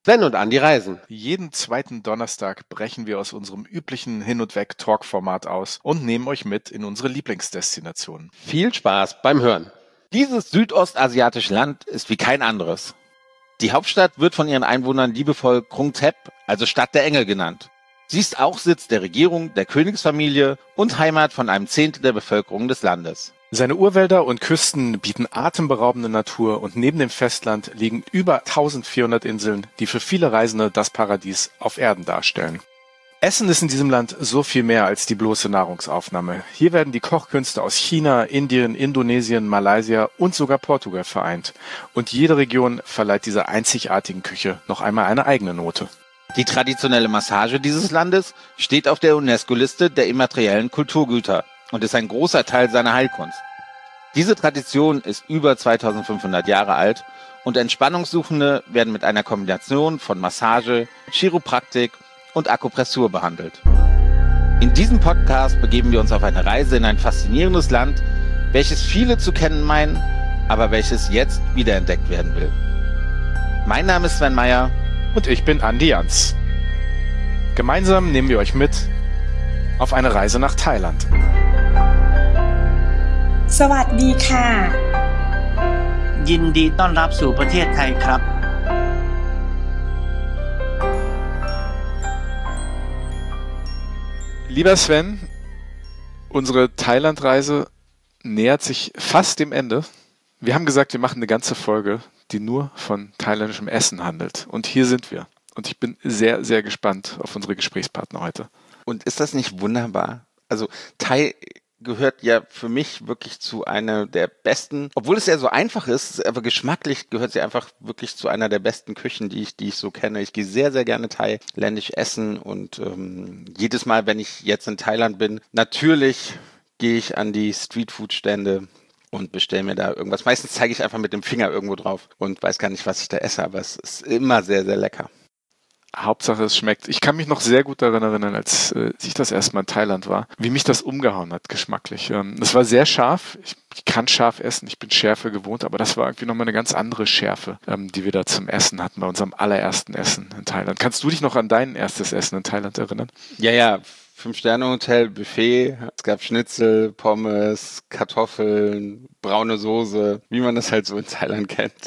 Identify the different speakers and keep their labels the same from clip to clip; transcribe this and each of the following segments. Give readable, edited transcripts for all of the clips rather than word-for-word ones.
Speaker 1: Sven und Andi reisen.
Speaker 2: Jeden zweiten Donnerstag brechen wir aus unserem üblichen Hin- und Weg-Talk-Format aus und nehmen euch mit in unsere Lieblingsdestinationen.
Speaker 1: Viel Spaß beim Hören.
Speaker 3: Dieses südostasiatische Land ist wie kein anderes. Die Hauptstadt wird von ihren Einwohnern liebevoll Krung Thep, also Stadt der Engel, genannt. Sie ist auch Sitz der Regierung, der Königsfamilie und Heimat von einem Zehntel der Bevölkerung des Landes.
Speaker 2: Seine Urwälder und Küsten bieten atemberaubende Natur und neben dem Festland liegen über 1400 Inseln, die für viele Reisende das Paradies auf Erden darstellen. Essen ist in diesem Land so viel mehr als die bloße Nahrungsaufnahme. Hier werden die Kochkünste aus China, Indien, Indonesien, Malaysia und sogar Portugal vereint. Und jede Region verleiht dieser einzigartigen Küche noch einmal eine eigene Note.
Speaker 3: Die traditionelle Massage dieses Landes steht auf der UNESCO-Liste der immateriellen Kulturgüter und ist ein großer Teil seiner Heilkunst. Diese Tradition ist über 2500 Jahre alt und Entspannungssuchende werden mit einer Kombination von Massage, Chiropraktik und Akupressur behandelt. In diesem Podcast begeben wir uns auf eine Reise in ein faszinierendes Land, welches viele zu kennen meinen, aber welches jetzt wiederentdeckt werden will. Mein Name ist Sven Meyer.
Speaker 2: Und ich bin Andi Jans. Gemeinsam nehmen wir euch mit auf eine Reise nach Thailand.
Speaker 4: สวัสดีค่ะ
Speaker 5: ยินดีต้อนรับสู่ประเทศไทยครับ
Speaker 2: Lieber Sven, unsere Thailand-Reise nähert sich fast dem Ende. Wir haben gesagt, wir machen eine ganze Folge, die nur von thailändischem Essen handelt. Und hier sind wir. Und ich bin sehr, sehr gespannt auf unsere Gesprächspartner heute.
Speaker 3: Und ist das nicht wunderbar? Also Thai gehört ja für mich wirklich zu einer der besten, obwohl es ja so einfach ist, aber geschmacklich gehört sie einfach wirklich zu einer der besten Küchen, die ich so kenne. Ich gehe sehr, sehr gerne thailändisch essen und jedes Mal, wenn ich jetzt in Thailand bin, natürlich gehe ich an die Streetfood-Stände und bestelle mir da irgendwas. Meistens zeige ich einfach mit dem Finger irgendwo drauf und weiß gar nicht, was ich da esse, aber es ist immer sehr, sehr lecker.
Speaker 2: Hauptsache es schmeckt. Ich kann mich noch sehr gut daran erinnern, als ich das erste Mal in Thailand war, wie mich das umgehauen hat, geschmacklich. Es war sehr scharf. Ich kann scharf essen, ich bin Schärfe gewohnt, aber das war irgendwie nochmal eine ganz andere Schärfe, die wir da zum Essen hatten, bei unserem allerersten Essen in Thailand. Kannst du dich noch an dein erstes Essen in Thailand erinnern?
Speaker 3: Ja. 5-Sterne-Hotel, Buffet. Es gab Schnitzel, Pommes, Kartoffeln, braune Soße, wie man das halt so in Thailand kennt.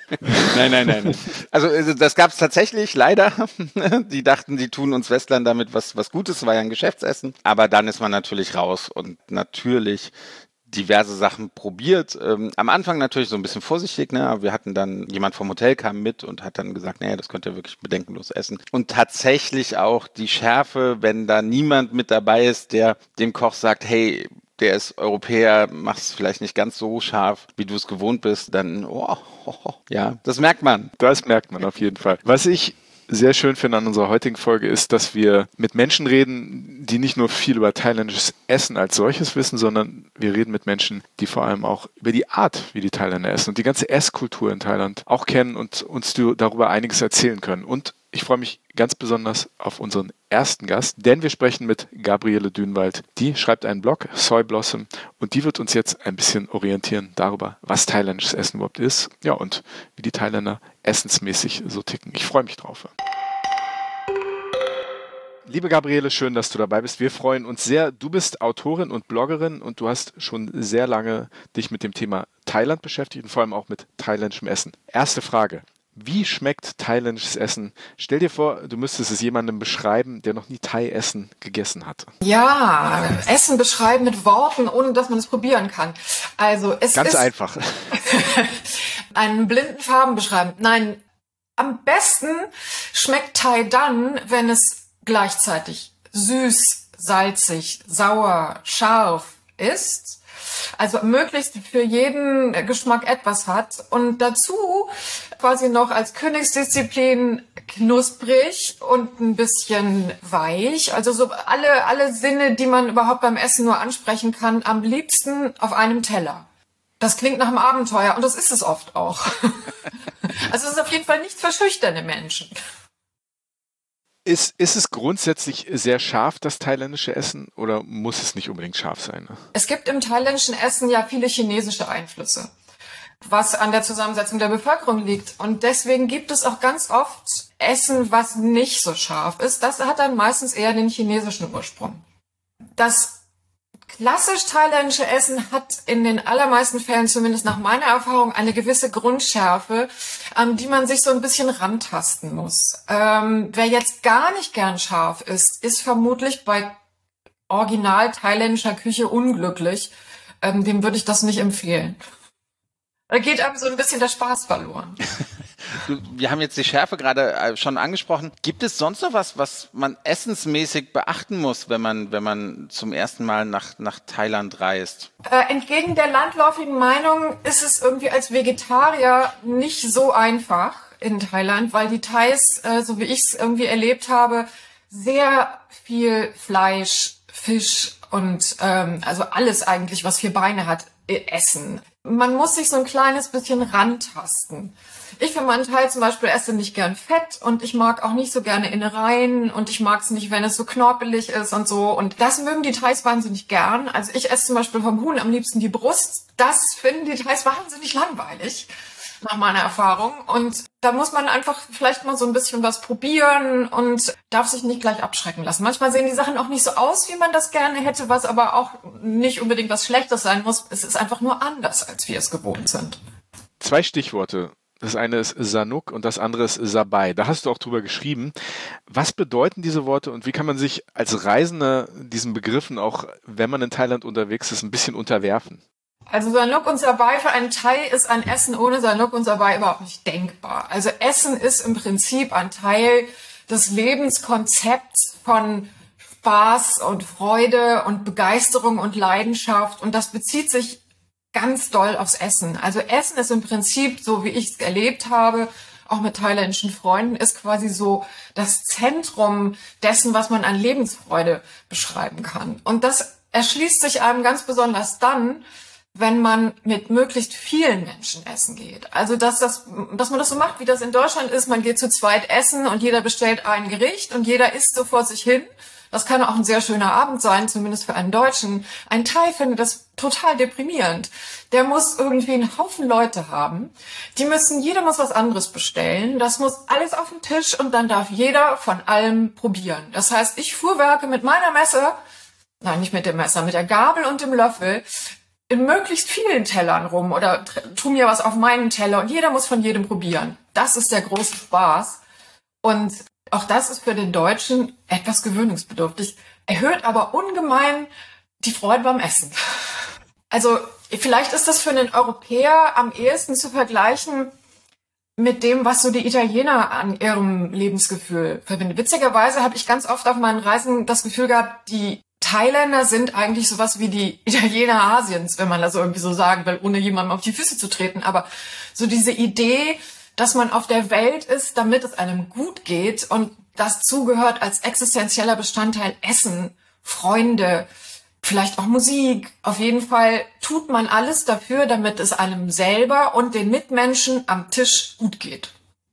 Speaker 3: Nein. Also das gab es tatsächlich, leider. Die dachten, die tun uns Westlern damit was Gutes. Das war ja ein Geschäftsessen. Aber dann ist man natürlich raus und natürlich diverse Sachen probiert. Am Anfang natürlich so ein bisschen vorsichtig, ne? Aber wir hatten dann, jemand vom Hotel kam mit und hat dann gesagt, naja, das könnt ihr wirklich bedenkenlos essen. Und tatsächlich auch die Schärfe, wenn da niemand mit dabei ist, der dem Koch sagt, hey, der ist Europäer, mach's vielleicht nicht ganz so scharf, wie du es gewohnt bist, dann, ja, das merkt man.
Speaker 2: Das merkt man auf jeden Fall. Was ich sehr schön finde an unserer heutigen Folge ist, dass wir mit Menschen reden, die nicht nur viel über thailändisches Essen als solches wissen, sondern wir reden mit Menschen, die vor allem auch über die Art, wie die Thailänder essen und die ganze Esskultur in Thailand auch kennen und uns darüber einiges erzählen können. Und ich freue mich ganz besonders auf unseren ersten Gast, denn wir sprechen mit Gabriele Dünwald. Die schreibt einen Blog, Soy Blossom, und die wird uns jetzt ein bisschen orientieren darüber, was thailändisches Essen überhaupt ist, ja, und wie die Thailänder essensmäßig so ticken. Ich freue mich drauf. Liebe Gabriele, schön, dass du dabei bist. Wir freuen uns sehr. Du bist Autorin und Bloggerin und du hast schon sehr lange dich mit dem Thema Thailand beschäftigt und vor allem auch mit thailändischem Essen. Erste Frage. Wie schmeckt thailändisches Essen? Stell dir vor, du müsstest es jemandem beschreiben, der noch nie Thai-Essen gegessen hatte.
Speaker 6: Ja, Essen beschreiben mit Worten, ohne dass man es probieren kann. Also es
Speaker 2: ganz
Speaker 6: ist
Speaker 2: einfach.
Speaker 6: Einen blinden Farben beschreiben. Nein, am besten schmeckt Thai dann, wenn es gleichzeitig süß, salzig, sauer, scharf ist. Also möglichst für jeden Geschmack etwas hat und dazu quasi noch als Königsdisziplin knusprig und ein bisschen weich. Also so alle Sinne, die man überhaupt beim Essen nur ansprechen kann, am liebsten auf einem Teller. Das klingt nach einem Abenteuer und das ist es oft auch. Also es ist auf jeden Fall nichts für schüchterne Menschen.
Speaker 2: Ist es grundsätzlich sehr scharf, das thailändische Essen, oder muss es nicht unbedingt scharf sein? Ne?
Speaker 6: Es gibt im thailändischen Essen ja viele chinesische Einflüsse, was an der Zusammensetzung der Bevölkerung liegt. Und deswegen gibt es auch ganz oft Essen, was nicht so scharf ist, das hat dann meistens eher den chinesischen Ursprung. Das klassisch thailändische Essen hat in den allermeisten Fällen, zumindest nach meiner Erfahrung, eine gewisse Grundschärfe, an die man sich so ein bisschen rantasten muss. Wer jetzt gar nicht gern scharf ist vermutlich bei original thailändischer Küche unglücklich. Dem würde ich das nicht empfehlen. Da geht einem so ein bisschen der Spaß verloren.
Speaker 3: Wir haben jetzt die Schärfe gerade schon angesprochen. Gibt es sonst noch was man essensmäßig beachten muss, wenn man zum ersten Mal nach Thailand reist?
Speaker 6: Entgegen der landläufigen Meinung ist es irgendwie als Vegetarier nicht so einfach in Thailand, weil die Thais, so wie ich es irgendwie erlebt habe, sehr viel Fleisch, Fisch und also alles eigentlich, was 4 Beine hat, essen. Man muss sich so ein kleines bisschen rantasten. Ich für meinen Teil zum Beispiel esse nicht gern Fett und ich mag auch nicht so gerne Innereien und ich mag es nicht, wenn es so knorpelig ist und so. Und das mögen die Thais wahnsinnig gern. Also ich esse zum Beispiel vom Huhn am liebsten die Brust. Das finden die Thais wahnsinnig langweilig, nach meiner Erfahrung. Und da muss man einfach vielleicht mal so ein bisschen was probieren und darf sich nicht gleich abschrecken lassen. Manchmal sehen die Sachen auch nicht so aus, wie man das gerne hätte, was aber auch nicht unbedingt was Schlechtes sein muss. Es ist einfach nur anders, als wir es gewohnt sind.
Speaker 2: 2 Stichworte. Das eine ist Sanuk und das andere ist Sabai. Da hast du auch drüber geschrieben. Was bedeuten diese Worte und wie kann man sich als Reisender diesen Begriffen auch, wenn man in Thailand unterwegs ist, ein bisschen unterwerfen?
Speaker 6: Also Sanuk und Sabai für einen Thai ist ein Essen ohne Sanuk und Sabai überhaupt nicht denkbar. Also Essen ist im Prinzip ein Teil des Lebenskonzepts von Spaß und Freude und Begeisterung und Leidenschaft und das bezieht sich ganz doll aufs Essen. Also Essen ist im Prinzip, so wie ich es erlebt habe, auch mit thailändischen Freunden, ist quasi so das Zentrum dessen, was man an Lebensfreude beschreiben kann. Und das erschließt sich einem ganz besonders dann, wenn man mit möglichst vielen Menschen essen geht. Also dass man das so macht, wie das in Deutschland ist. Man geht zu zweit essen und jeder bestellt ein Gericht und jeder isst so vor sich hin. Das kann auch ein sehr schöner Abend sein, zumindest für einen Deutschen. Ein Thai findet das total deprimierend. Der muss irgendwie einen Haufen Leute haben. Jeder muss was anderes bestellen. Das muss alles auf den Tisch und dann darf jeder von allem probieren. Das heißt, ich fuhrwerke mit meiner Messer, nein, nicht mit dem Messer, mit der Gabel und dem Löffel in möglichst vielen Tellern rum oder tu mir was auf meinen Teller und jeder muss von jedem probieren. Das ist der große Spaß. Und auch das ist für den Deutschen etwas gewöhnungsbedürftig, erhöht aber ungemein die Freude beim Essen. Also vielleicht ist das für einen Europäer am ehesten zu vergleichen mit dem, was so die Italiener an ihrem Lebensgefühl verbindet. Witzigerweise habe ich ganz oft auf meinen Reisen das Gefühl gehabt, die Thailänder sind eigentlich sowas wie die Italiener Asiens, wenn man das irgendwie so sagen will, ohne jemandem auf die Füße zu treten. Aber so diese Idee, dass man auf der Welt ist, damit es einem gut geht und dazu gehört als existenzieller Bestandteil Essen, Freunde, vielleicht auch Musik. Auf jeden Fall tut man alles dafür, damit es einem selber und den Mitmenschen am Tisch gut geht.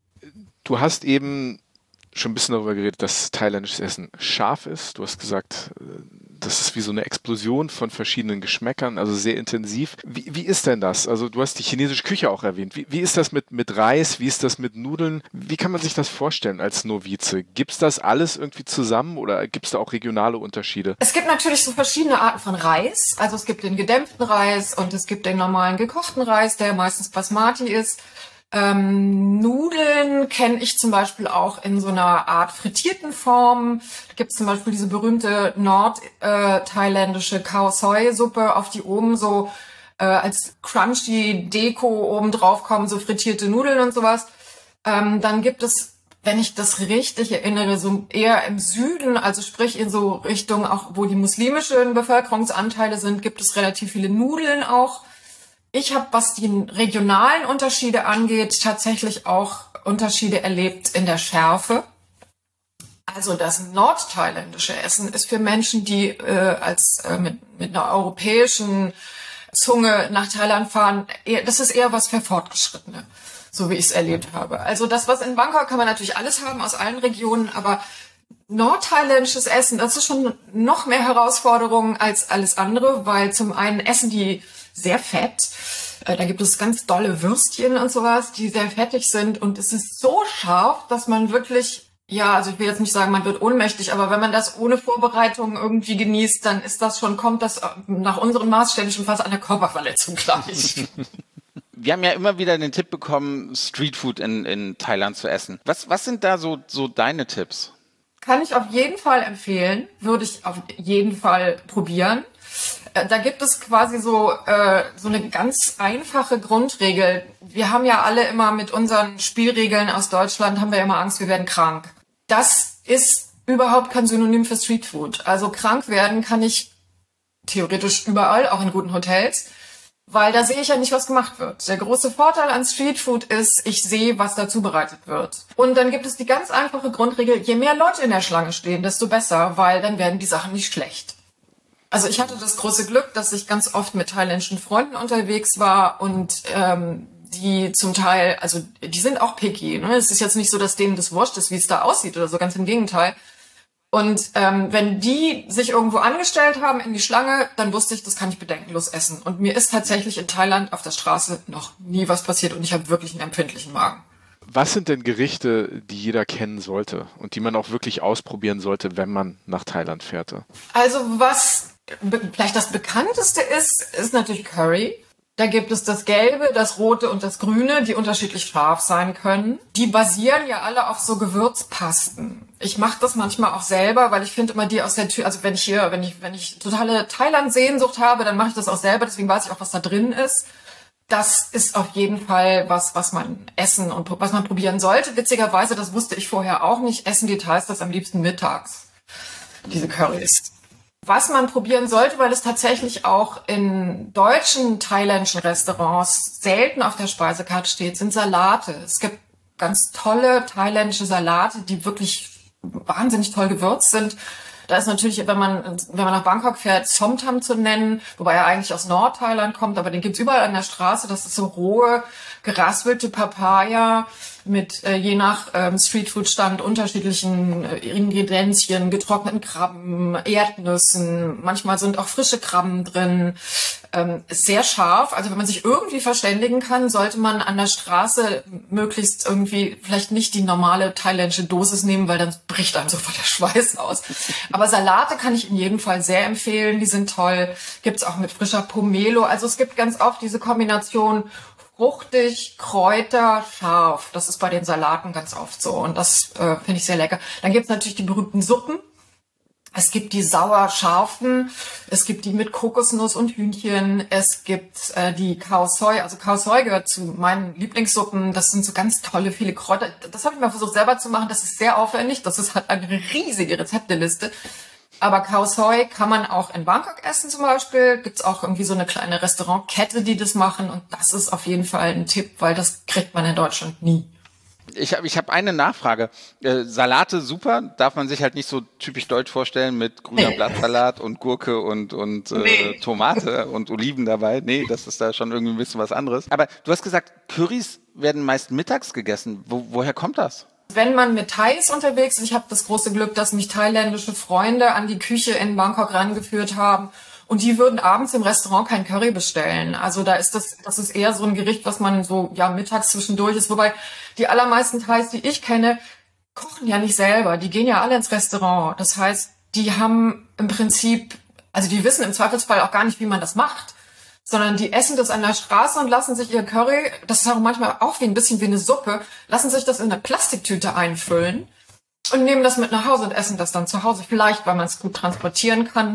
Speaker 2: Du hast eben schon ein bisschen darüber geredet, dass thailändisches Essen scharf ist. Du hast gesagt, das ist wie so eine Explosion von verschiedenen Geschmäckern, also sehr intensiv. Wie ist denn das? Also du hast die chinesische Küche auch erwähnt. Wie ist das mit Reis? Wie ist das mit Nudeln? Wie kann man sich das vorstellen als Novize? Gibt es das alles irgendwie zusammen oder gibt es da auch regionale Unterschiede?
Speaker 6: Es gibt natürlich so verschiedene Arten von Reis. Also es gibt den gedämpften Reis und es gibt den normalen gekochten Reis, der meistens Basmati ist. Nudeln kenne ich zum Beispiel auch in so einer Art frittierten Form. Da gibt es zum Beispiel diese berühmte nordthailändische Khao Soi Suppe, auf die oben so als crunchy Deko oben drauf kommen, so frittierte Nudeln und sowas. Dann gibt es, wenn ich das richtig erinnere, so eher im Süden, also sprich in so Richtung auch, wo die muslimischen Bevölkerungsanteile sind, gibt es relativ viele Nudeln auch. Ich habe, was die regionalen Unterschiede angeht, tatsächlich auch Unterschiede erlebt in der Schärfe. Also das nordthailändische Essen ist für Menschen, die mit einer europäischen Zunge nach Thailand fahren, das ist eher was für Fortgeschrittene, so wie ich es erlebt habe. Also das, was in Bangkok, kann man natürlich alles haben aus allen Regionen, aber nordthailändisches Essen, das ist schon noch mehr Herausforderung als alles andere, weil zum einen essen die sehr fett. Da gibt es ganz dolle Würstchen und sowas, die sehr fettig sind. Und es ist so scharf, dass man wirklich, ja, also ich will jetzt nicht sagen, man wird ohnmächtig, aber wenn man das ohne Vorbereitung irgendwie genießt, dann kommt das nach unseren Maßstäben schon fast an der Körperverletzung gleich.
Speaker 3: Wir haben ja immer wieder den Tipp bekommen, Streetfood in Thailand zu essen. Was sind da so deine Tipps?
Speaker 6: Kann ich auf jeden Fall empfehlen, würde ich auf jeden Fall probieren. Da gibt es quasi so eine ganz einfache Grundregel. Wir haben ja alle immer mit unseren Spielregeln aus Deutschland, haben wir ja immer Angst, wir werden krank. Das ist überhaupt kein Synonym für Streetfood. Also krank werden kann ich theoretisch überall, auch in guten Hotels, weil da sehe ich ja nicht, was gemacht wird. Der große Vorteil an Streetfood ist, ich sehe, was da zubereitet wird. Und dann gibt es die ganz einfache Grundregel, je mehr Leute in der Schlange stehen, desto besser, weil dann werden die Sachen nicht schlecht. Also ich hatte das große Glück, dass ich ganz oft mit thailändischen Freunden unterwegs war und die zum Teil, also die sind auch picky. Ne? Es ist jetzt nicht so, dass denen das wurscht ist, wie es da aussieht oder so, ganz im Gegenteil. Und wenn die sich irgendwo angestellt haben in die Schlange, dann wusste ich, das kann ich bedenkenlos essen. Und mir ist tatsächlich in Thailand auf der Straße noch nie was passiert und ich habe wirklich einen empfindlichen Magen.
Speaker 2: Was sind denn Gerichte, die jeder kennen sollte und die man auch wirklich ausprobieren sollte, wenn man nach Thailand fährt?
Speaker 6: Also was vielleicht das bekannteste ist natürlich Curry. Da gibt es das Gelbe, das Rote und das Grüne, die unterschiedlich scharf sein können. Die basieren ja alle auf so Gewürzpasten. Ich mache das manchmal auch selber, weil ich finde immer die aus der Tür, also wenn ich totale Thailand-Sehnsucht habe, dann mache ich das auch selber, deswegen weiß ich auch, was da drin ist. Das ist auf jeden Fall was man essen und was man probieren sollte. Witzigerweise, das wusste ich vorher auch nicht, essen die Thais das am liebsten mittags, diese Currys. Was man probieren sollte, weil es tatsächlich auch in deutschen thailändischen Restaurants selten auf der Speisekarte steht, sind Salate. Es gibt ganz tolle thailändische Salate, die wirklich wahnsinnig toll gewürzt sind. Da ist natürlich, wenn man nach Bangkok fährt, Somtam zu nennen, wobei er eigentlich aus Nordthailand kommt, aber den gibt's überall an der Straße. Das ist so rohe, geraspelte Papaya mit je nach Streetfood-Stand unterschiedlichen Ingredienzien, getrockneten Krabben, Erdnüssen, manchmal sind auch frische Krabben drin. Ist sehr scharf, also wenn man sich irgendwie verständigen kann, sollte man an der Straße möglichst irgendwie vielleicht nicht die normale thailändische Dosis nehmen, weil dann bricht einem sofort der Schweiß aus. Aber Salate kann ich in jedem Fall sehr empfehlen, die sind toll. Gibt's auch mit frischer Pomelo, also es gibt ganz oft diese Kombination fruchtig, Kräuter, scharf. Das ist bei den Salaten ganz oft so und das finde ich sehr lecker. Dann gibt's natürlich die berühmten Suppen. Es gibt die sauer-scharfen, es gibt die mit Kokosnuss und Hühnchen, es gibt die Khao Soi. Also Khao Soi gehört zu meinen Lieblingssuppen. Das sind so ganz tolle, viele Kräuter. Das habe ich mal versucht selber zu machen. Das ist sehr aufwendig. Das ist halt eine riesige Rezepteliste. Aber Khao Soi kann man auch in Bangkok essen zum Beispiel. Gibt's auch irgendwie so eine kleine Restaurantkette, die das machen. Und das ist auf jeden Fall ein Tipp, weil das kriegt man in Deutschland nie.
Speaker 3: Ich hab eine Nachfrage. Salate super, darf man sich halt nicht so typisch deutsch vorstellen mit grüner Blattsalat und Gurke und Tomate und Oliven dabei. Nee, das ist da schon irgendwie ein bisschen was anderes. Aber du hast gesagt, Currys werden meist mittags gegessen. Woher kommt das?
Speaker 6: Wenn man mit Thais unterwegs ist, ich habe das große Glück, dass mich thailändische Freunde an die Küche in Bangkok rangeführt haben. Und die würden abends im Restaurant kein Curry bestellen. Also das ist eher so ein Gericht, was man so, ja, mittags zwischendurch ist. Wobei die allermeisten Thais, die ich kenne, kochen ja nicht selber. Die gehen ja alle ins Restaurant. Das heißt, die haben im Prinzip, also die wissen im Zweifelsfall auch gar nicht, wie man das macht. Sondern die essen das an der Straße und lassen sich ihr Curry, das ist auch manchmal auch ein bisschen wie eine Suppe, lassen sich das in eine Plastiktüte einfüllen und nehmen das mit nach Hause und essen das dann zu Hause. Vielleicht, weil man es gut transportieren kann.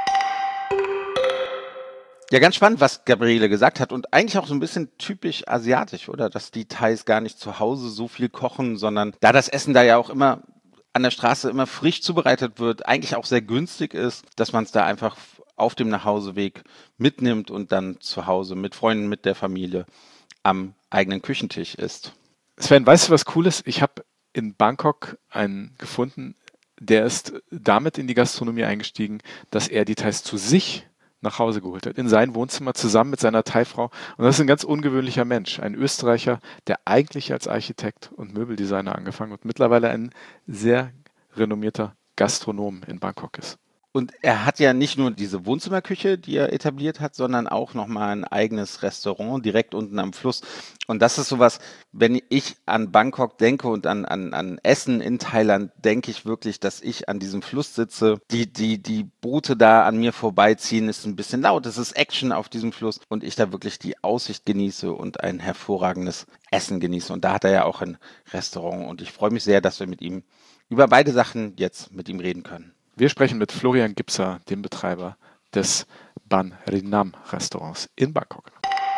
Speaker 3: Ja, ganz spannend, was Gabriele gesagt hat und eigentlich auch so ein bisschen typisch asiatisch, oder? Dass die Thais gar nicht zu Hause so viel kochen, sondern da das Essen da ja auch immer an der Straße immer frisch zubereitet wird, eigentlich auch sehr günstig ist, dass man es da einfach auf dem Nachhauseweg mitnimmt und dann zu Hause mit Freunden, mit der Familie am eigenen Küchentisch isst.
Speaker 2: Sven, weißt du, was cool ist? Ich habe in Bangkok einen gefunden, der ist damit in die Gastronomie eingestiegen, dass er die Thais zu sich nach Hause geholt hat, in sein Wohnzimmer zusammen mit seiner Thai-Frau. Und das ist ein ganz ungewöhnlicher Mensch, ein Österreicher, der eigentlich als Architekt und Möbeldesigner angefangen und mittlerweile ein sehr renommierter Gastronom in Bangkok ist.
Speaker 3: Und er hat ja nicht nur diese Wohnzimmerküche, die er etabliert hat, sondern auch nochmal ein eigenes Restaurant direkt unten am Fluss. Und das ist sowas, wenn ich an Bangkok denke und an Essen in Thailand, denke ich wirklich, dass ich an diesem Fluss sitze. Die Boote da an mir vorbeiziehen, ist ein bisschen laut. Es ist Action auf diesem Fluss und ich da wirklich die Aussicht genieße und ein hervorragendes Essen genieße. Und da hat er ja auch ein Restaurant und ich freue mich sehr, dass wir mit ihm über beide Sachen jetzt mit ihm reden können.
Speaker 2: Wir sprechen mit Florian Gipser, dem Betreiber des Ban Rinam Restaurants in Bangkok.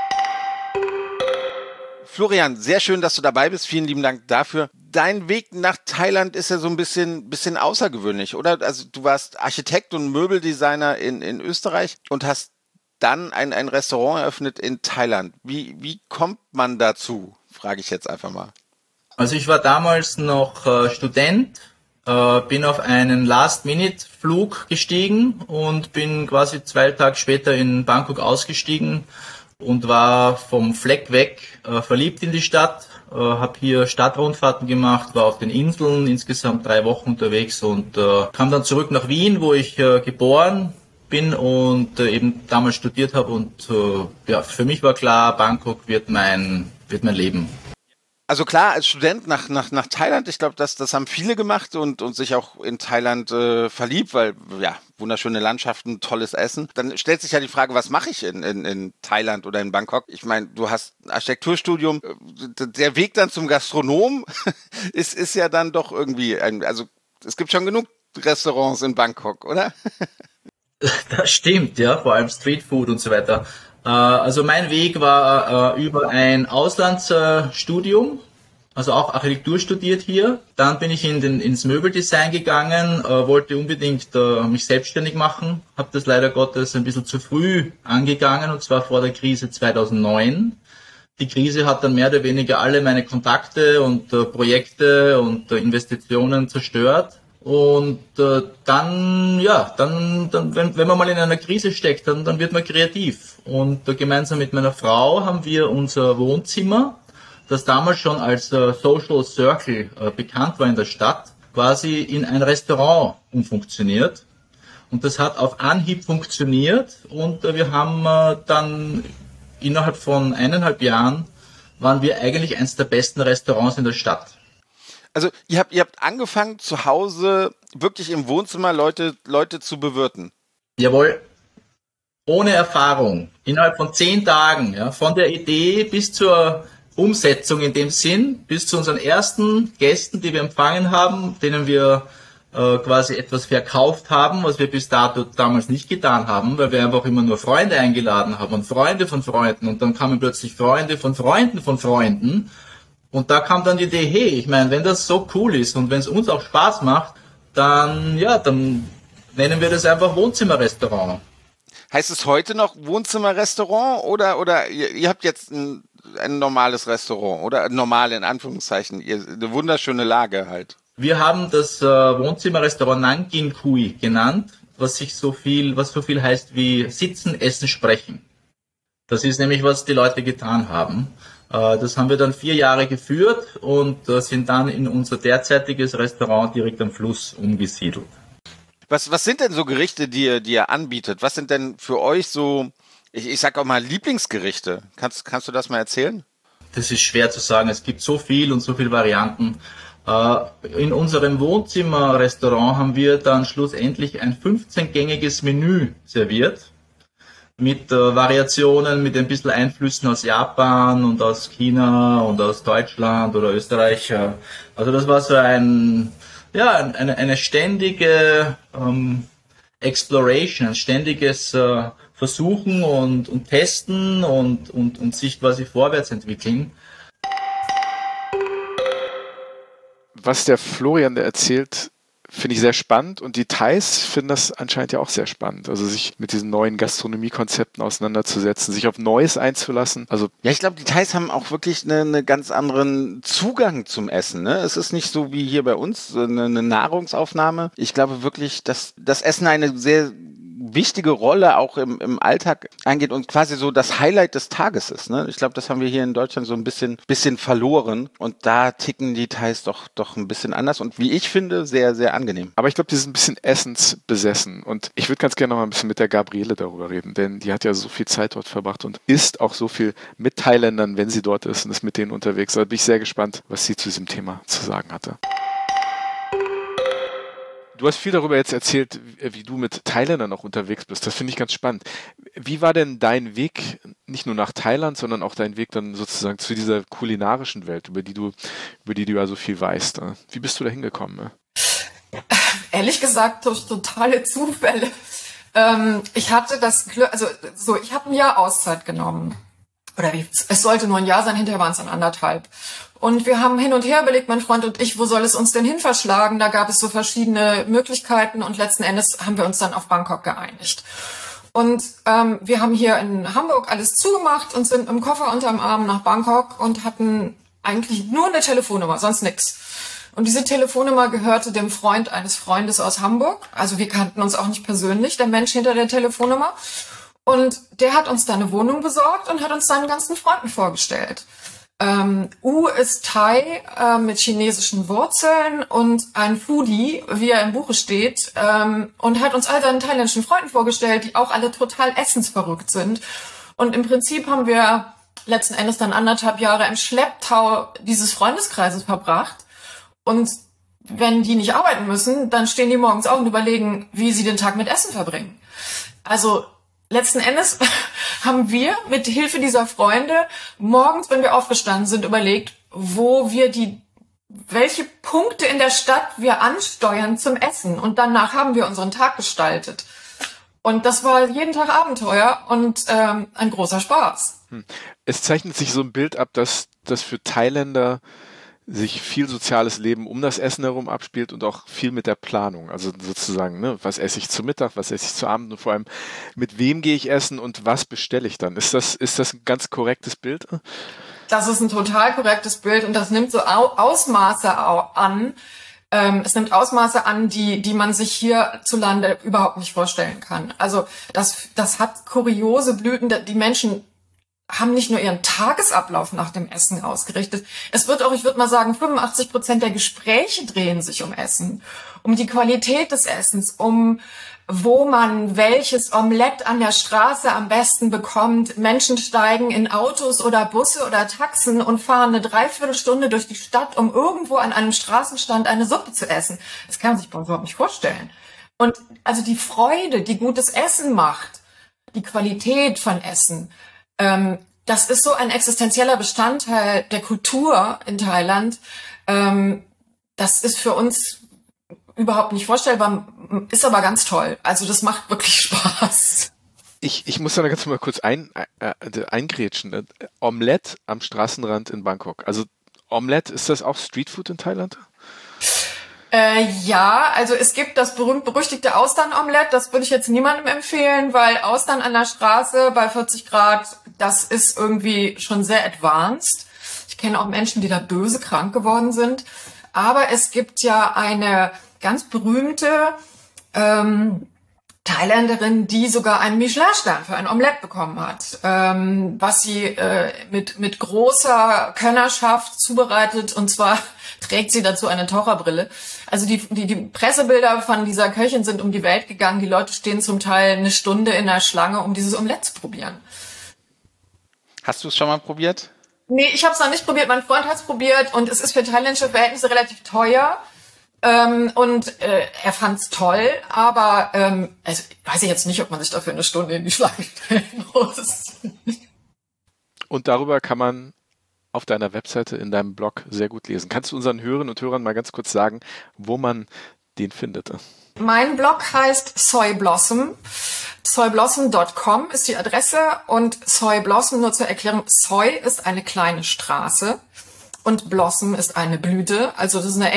Speaker 3: Florian, sehr schön, dass du dabei bist. Vielen lieben Dank dafür. Dein Weg nach Thailand ist ja so ein bisschen außergewöhnlich, oder? Also du warst Architekt und Möbeldesigner in Österreich und hast dann ein Restaurant eröffnet in Thailand. Wie kommt man dazu, frage ich jetzt einfach mal.
Speaker 4: Also ich war damals noch Student, bin auf einen Last-Minute-Flug gestiegen und bin quasi 2 Tage später in Bangkok ausgestiegen und war vom Fleck weg verliebt in die Stadt, habe hier Stadtrundfahrten gemacht, war auf den Inseln insgesamt 3 Wochen unterwegs und kam dann zurück nach Wien, wo ich geboren bin und eben damals studiert habe und für mich war klar, Bangkok wird mein Leben.
Speaker 3: Also klar, als Student nach Thailand, ich glaube, das haben viele gemacht und sich auch in Thailand verliebt, weil ja, wunderschöne Landschaften, tolles Essen. Dann stellt sich ja die Frage, was mache ich in Thailand oder in Bangkok? Ich meine, du hast ein Architekturstudium, der Weg dann zum Gastronom ist ja dann doch irgendwie, also es gibt schon genug Restaurants in Bangkok, oder?
Speaker 4: Das stimmt, ja, vor allem Streetfood und so weiter. Also mein Weg war über ein Auslandsstudium, also auch Architektur studiert hier. Dann bin ich ins Möbeldesign gegangen, wollte unbedingt mich selbstständig machen, habe das leider Gottes ein bisschen zu früh angegangen und zwar vor der Krise 2009. Die Krise hat dann mehr oder weniger alle meine Kontakte und Projekte und Investitionen zerstört. Und dann, wenn man mal in einer Krise steckt, dann wird man kreativ. Und gemeinsam mit meiner Frau haben wir unser Wohnzimmer, das damals schon als Social Circle bekannt war in der Stadt, quasi in ein Restaurant umfunktioniert. Und das hat auf Anhieb funktioniert und wir haben dann innerhalb von 1,5 Jahren waren wir eigentlich eines der besten Restaurants in der Stadt.
Speaker 3: Also ihr habt angefangen zu Hause wirklich im Wohnzimmer Leute zu bewirten.
Speaker 4: Jawohl, ohne Erfahrung, innerhalb von 10 Tagen, ja, von der Idee bis zur Umsetzung in dem Sinn, bis zu unseren ersten Gästen, die wir empfangen haben, denen wir quasi etwas verkauft haben, was wir bis dato damals nicht getan haben, weil wir einfach immer nur Freunde eingeladen haben und Freunde von Freunden und dann kamen plötzlich Freunde von Freunden von Freunden. Und da kam dann die Idee, hey, ich meine, wenn das so cool ist und wenn es uns auch Spaß macht, dann nennen wir das einfach Wohnzimmerrestaurant.
Speaker 3: Heißt es heute noch Wohnzimmerrestaurant oder ihr habt jetzt ein normales Restaurant oder normal in Anführungszeichen, eine wunderschöne Lage halt?
Speaker 4: Wir haben das Wohnzimmerrestaurant Nangin Kui genannt, was so viel heißt wie sitzen, essen, sprechen. Das ist nämlich, was die Leute getan haben. Das haben wir dann 4 Jahre geführt und sind dann in unser derzeitiges Restaurant direkt am Fluss umgesiedelt.
Speaker 3: Was sind denn so Gerichte, die ihr anbietet? Was sind denn für euch so, ich sag auch mal, Lieblingsgerichte? Kannst du das mal erzählen?
Speaker 4: Das ist schwer zu sagen. Es gibt so viel und so viele Varianten. In unserem Wohnzimmerrestaurant haben wir dann schlussendlich ein 15-gängiges Menü serviert. Mit Variationen, mit ein bisschen Einflüssen aus Japan und aus China und aus Deutschland oder Österreich. Also das war so eine ständige Exploration, ein ständiges Versuchen und Testen und sich quasi vorwärts entwickeln.
Speaker 2: Was der Florian erzählt, finde ich sehr spannend und die Thais finden das anscheinend ja auch sehr spannend. Also sich mit diesen neuen Gastronomiekonzepten auseinanderzusetzen, sich auf Neues einzulassen. Also
Speaker 3: ja, ich glaube, die Thais haben auch wirklich einen ganz anderen Zugang zum Essen. Ne? Es ist nicht so wie hier bei uns eine Nahrungsaufnahme. Ich glaube wirklich, dass das Essen eine sehr wichtige Rolle auch im Alltag eingeht und quasi so das Highlight des Tages ist. Ne? Ich glaube, das haben wir hier in Deutschland so ein bisschen verloren und da ticken die Thais doch ein bisschen anders und wie ich finde, sehr, sehr angenehm.
Speaker 2: Aber ich glaube, die sind ein bisschen essensbesessen und ich würde ganz gerne noch mal ein bisschen mit der Gabriele darüber reden, denn die hat ja so viel Zeit dort verbracht und isst auch so viel mit Thailändern, wenn sie dort ist und ist mit denen unterwegs. Da bin ich sehr gespannt, was sie zu diesem Thema zu sagen hatte. Du hast viel darüber jetzt erzählt, wie du mit Thailändern auch unterwegs bist. Das finde ich ganz spannend. Wie war denn dein Weg, nicht nur nach Thailand, sondern auch dein Weg dann sozusagen zu dieser kulinarischen Welt, über die du ja so viel weißt? Wie bist du da hingekommen?
Speaker 6: Ehrlich gesagt, durch totale Zufälle. Ich hatte das Glück, ich habe ein Jahr Auszeit genommen. Es sollte nur ein Jahr sein, hinterher waren es dann 1,5. Und wir haben hin und her überlegt, mein Freund und ich, wo soll es uns denn hin verschlagen? Da gab es so verschiedene Möglichkeiten und letzten Endes haben wir uns dann auf Bangkok geeinigt. Und wir haben hier in Hamburg alles zugemacht und sind im Koffer unterm Arm nach Bangkok und hatten eigentlich nur eine Telefonnummer, sonst nix. Und diese Telefonnummer gehörte dem Freund eines Freundes aus Hamburg. Also wir kannten uns auch nicht persönlich, der Mensch hinter der Telefonnummer. Und der hat uns dann eine Wohnung besorgt und hat uns seinen ganzen Freunden vorgestellt. ist Thai mit chinesischen Wurzeln und ein Foodie, wie er im Buche steht, und hat uns all seinen thailändischen Freunden vorgestellt, die auch alle total essensverrückt sind. Und im Prinzip haben wir letzten Endes dann 1,5 Jahre im Schlepptau dieses Freundeskreises verbracht. Und wenn die nicht arbeiten müssen, dann stehen die morgens auf und überlegen, wie sie den Tag mit Essen verbringen. Also letzten Endes haben wir mit Hilfe dieser Freunde morgens, wenn wir aufgestanden sind, überlegt, welche Punkte in der Stadt wir ansteuern zum Essen. Und danach haben wir unseren Tag gestaltet. Und das war jeden Tag Abenteuer und ein großer Spaß.
Speaker 2: Es zeichnet sich so ein Bild ab, dass das für Thailänder sich viel soziales Leben um das Essen herum abspielt und auch viel mit der Planung. Also sozusagen, ne, was esse ich zu Mittag, was esse ich zu Abend und vor allem, mit wem gehe ich essen und was bestelle ich dann? Ist das ein ganz korrektes Bild?
Speaker 6: Das ist ein total korrektes Bild und das nimmt so Ausmaße an. Es nimmt Ausmaße an, die man sich hierzulande überhaupt nicht vorstellen kann. Also das hat kuriose Blüten. Die Menschen haben nicht nur ihren Tagesablauf nach dem Essen ausgerichtet. Es wird auch, ich würde mal sagen, 85% der Gespräche drehen sich um Essen, um die Qualität des Essens, um wo man welches Omelett an der Straße am besten bekommt. Menschen steigen in Autos oder Busse oder Taxen und fahren eine Dreiviertelstunde durch die Stadt, um irgendwo an einem Straßenstand eine Suppe zu essen. Das kann man sich überhaupt nicht vorstellen. Und also die Freude, die gutes Essen macht, die Qualität von Essen, das ist so ein existenzieller Bestandteil der Kultur in Thailand. Das ist für uns überhaupt nicht vorstellbar, ist aber ganz toll. Also das macht wirklich Spaß.
Speaker 2: Ich muss da ganz mal kurz eingrätschen. Omelette am Straßenrand in Bangkok. Also Omelette, ist das auch Streetfood in Thailand?
Speaker 6: Ja, also es gibt das berühmt-berüchtigte Austern-Omelett, das würde ich jetzt niemandem empfehlen, weil Austern an der Straße bei 40 Grad, das ist irgendwie schon sehr advanced. Ich kenne auch Menschen, die da böse krank geworden sind. Aber es gibt ja eine ganz berühmte Thailänderin, die sogar einen Michelin-Stern für ein Omelett bekommen hat, was sie mit großer Könnerschaft zubereitet, und zwar trägt sie dazu eine Taucherbrille. Also die Pressebilder von dieser Köchin sind um die Welt gegangen. Die Leute stehen zum Teil eine Stunde in der Schlange, um dieses Omelett zu probieren.
Speaker 3: Hast du es schon mal probiert?
Speaker 6: Nee, ich habe es noch nicht probiert. Mein Freund hat es probiert und es ist für thailändische Verhältnisse relativ teuer. Und er fand's toll, aber also weiß ich jetzt nicht, ob man sich dafür eine Stunde in die Schlange stellen muss.
Speaker 2: Und darüber kann man auf deiner Webseite, in deinem Blog sehr gut lesen. Kannst du unseren Hörerinnen und Hörern mal ganz kurz sagen, wo man den findet?
Speaker 6: Mein Blog heißt Soy Blossom. Soyblossom.com ist die Adresse und Soy Blossom, nur zur Erklärung, Soy ist eine kleine Straße. Und Blossom ist eine Blüte, also das ist eine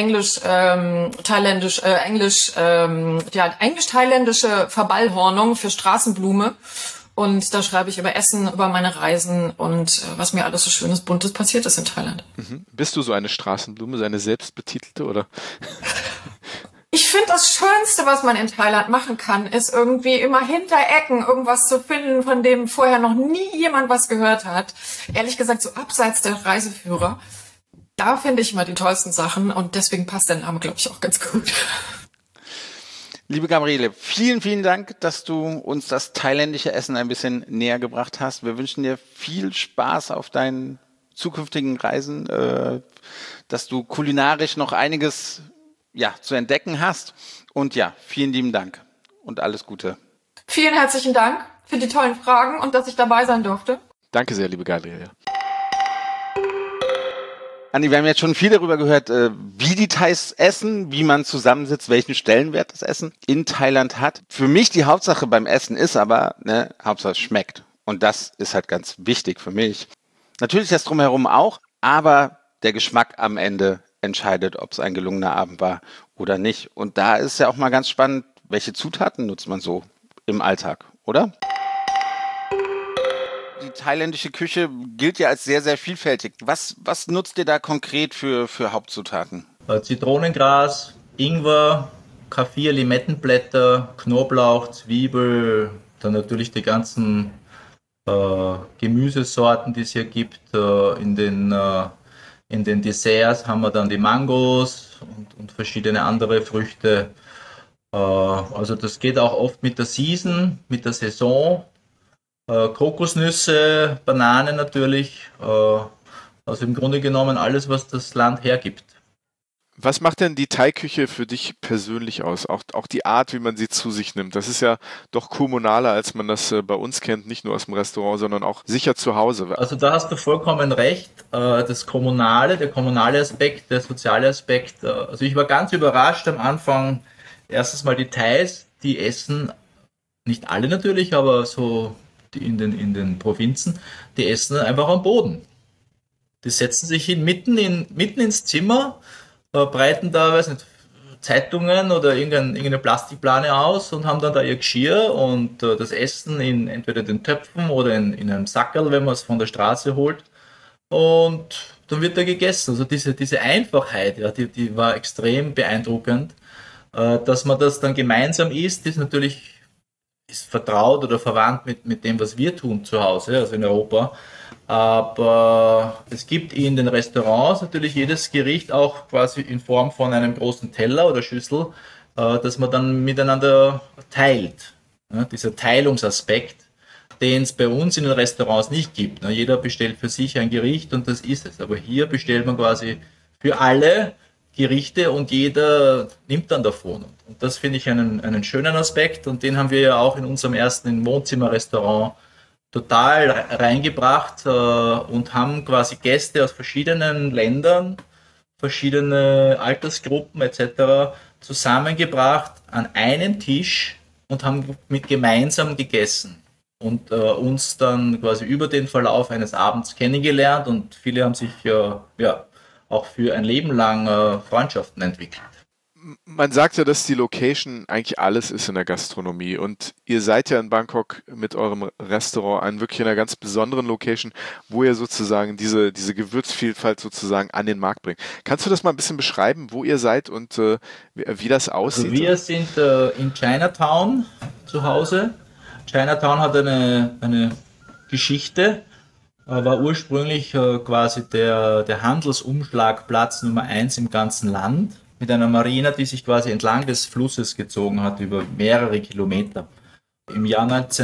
Speaker 6: englisch-thailändische Verballhornung für Straßenblume. Und da schreibe ich über Essen, über meine Reisen und was mir alles so Schönes, Buntes passiert ist in Thailand.
Speaker 2: Mhm. Bist du so eine Straßenblume, so eine selbstbetitelte, oder?
Speaker 6: Ich finde, das Schönste, was man in Thailand machen kann, ist irgendwie immer hinter Ecken irgendwas zu finden, von dem vorher noch nie jemand was gehört hat. Ehrlich gesagt, so abseits der Reiseführer. Da finde ich immer die tollsten Sachen und deswegen passt der Name, glaube ich, auch ganz gut.
Speaker 3: Liebe Gabriele, vielen, vielen Dank, dass du uns das thailändische Essen ein bisschen näher gebracht hast. Wir wünschen dir viel Spaß auf deinen zukünftigen Reisen, dass du kulinarisch noch einiges zu entdecken hast. Und vielen lieben Dank und alles Gute.
Speaker 6: Vielen herzlichen Dank für die tollen Fragen und dass ich dabei sein durfte.
Speaker 2: Danke sehr, liebe Gabriele.
Speaker 3: Andi, wir haben jetzt schon viel darüber gehört, wie die Thais essen, wie man zusammensitzt, welchen Stellenwert das Essen in Thailand hat. Für mich die Hauptsache beim Essen ist aber, Hauptsache es schmeckt. Und das ist halt ganz wichtig für mich. Natürlich das Drumherum auch, aber der Geschmack am Ende entscheidet, ob es ein gelungener Abend war oder nicht. Und da ist ja auch mal ganz spannend, welche Zutaten nutzt man so im Alltag, oder? Die thailändische Küche gilt ja als sehr, sehr vielfältig. Was nutzt ihr da konkret für Hauptzutaten?
Speaker 4: Zitronengras, Ingwer, Kaffir, Limettenblätter, Knoblauch, Zwiebel, dann natürlich die ganzen Gemüsesorten, die es hier gibt. In den Desserts haben wir dann die Mangos und verschiedene andere Früchte. Also das geht auch oft mit der Season, mit der Saison. Kokosnüsse, Bananen natürlich. Also im Grunde genommen alles, was das Land hergibt.
Speaker 2: Was macht denn die Thai-Küche für dich persönlich aus? Auch die Art, wie man sie zu sich nimmt. Das ist ja doch kommunaler, als man das bei uns kennt, nicht nur aus dem Restaurant, sondern auch sicher zu Hause.
Speaker 4: Also da hast du vollkommen recht. Der kommunale Aspekt, der soziale Aspekt. Also ich war ganz überrascht am Anfang. Erstens mal die Thais, die essen, nicht alle natürlich, aber so in den Provinzen, die essen einfach am Boden. Die setzen sich mitten ins Zimmer, breiten da, weiß nicht, Zeitungen oder irgendeine Plastikplane aus und haben dann da ihr Geschirr und das Essen in entweder den Töpfen oder in einem Sackerl, wenn man es von der Straße holt. Und dann wird da gegessen. Also diese Einfachheit, die war extrem beeindruckend. Dass man das dann gemeinsam isst, ist vertraut oder verwandt mit dem, was wir tun zu Hause, also in Europa. Aber es gibt in den Restaurants natürlich jedes Gericht auch quasi in Form von einem großen Teller oder Schüssel, dass man dann miteinander teilt. Ja, dieser Teilungsaspekt, den es bei uns in den Restaurants nicht gibt. Ne? Jeder bestellt für sich ein Gericht und das ist es. Aber hier bestellt man quasi für alle Gerichte und jeder nimmt dann davon. Und das finde ich einen schönen Aspekt und den haben wir ja auch in unserem ersten Wohnzimmerrestaurant total reingebracht und haben quasi Gäste aus verschiedenen Ländern, verschiedene Altersgruppen etc. zusammengebracht an einen Tisch und haben gemeinsam gegessen und uns dann quasi über den Verlauf eines Abends kennengelernt und viele haben sich auch für ein Leben lang Freundschaften entwickelt.
Speaker 2: Man sagt ja, dass die Location eigentlich alles ist in der Gastronomie und ihr seid ja in Bangkok mit eurem Restaurant wirklich in einer ganz besonderen Location, wo ihr sozusagen diese Gewürzvielfalt sozusagen an den Markt bringt. Kannst du das mal ein bisschen beschreiben, wo ihr seid und wie das aussieht?
Speaker 4: Also wir sind in Chinatown zu Hause. Chinatown hat eine Geschichte, war ursprünglich quasi der Handelsumschlagplatz Nummer 1 im ganzen Land, mit einer Marina, die sich quasi entlang des Flusses gezogen hat, über mehrere Kilometer. Im Jahr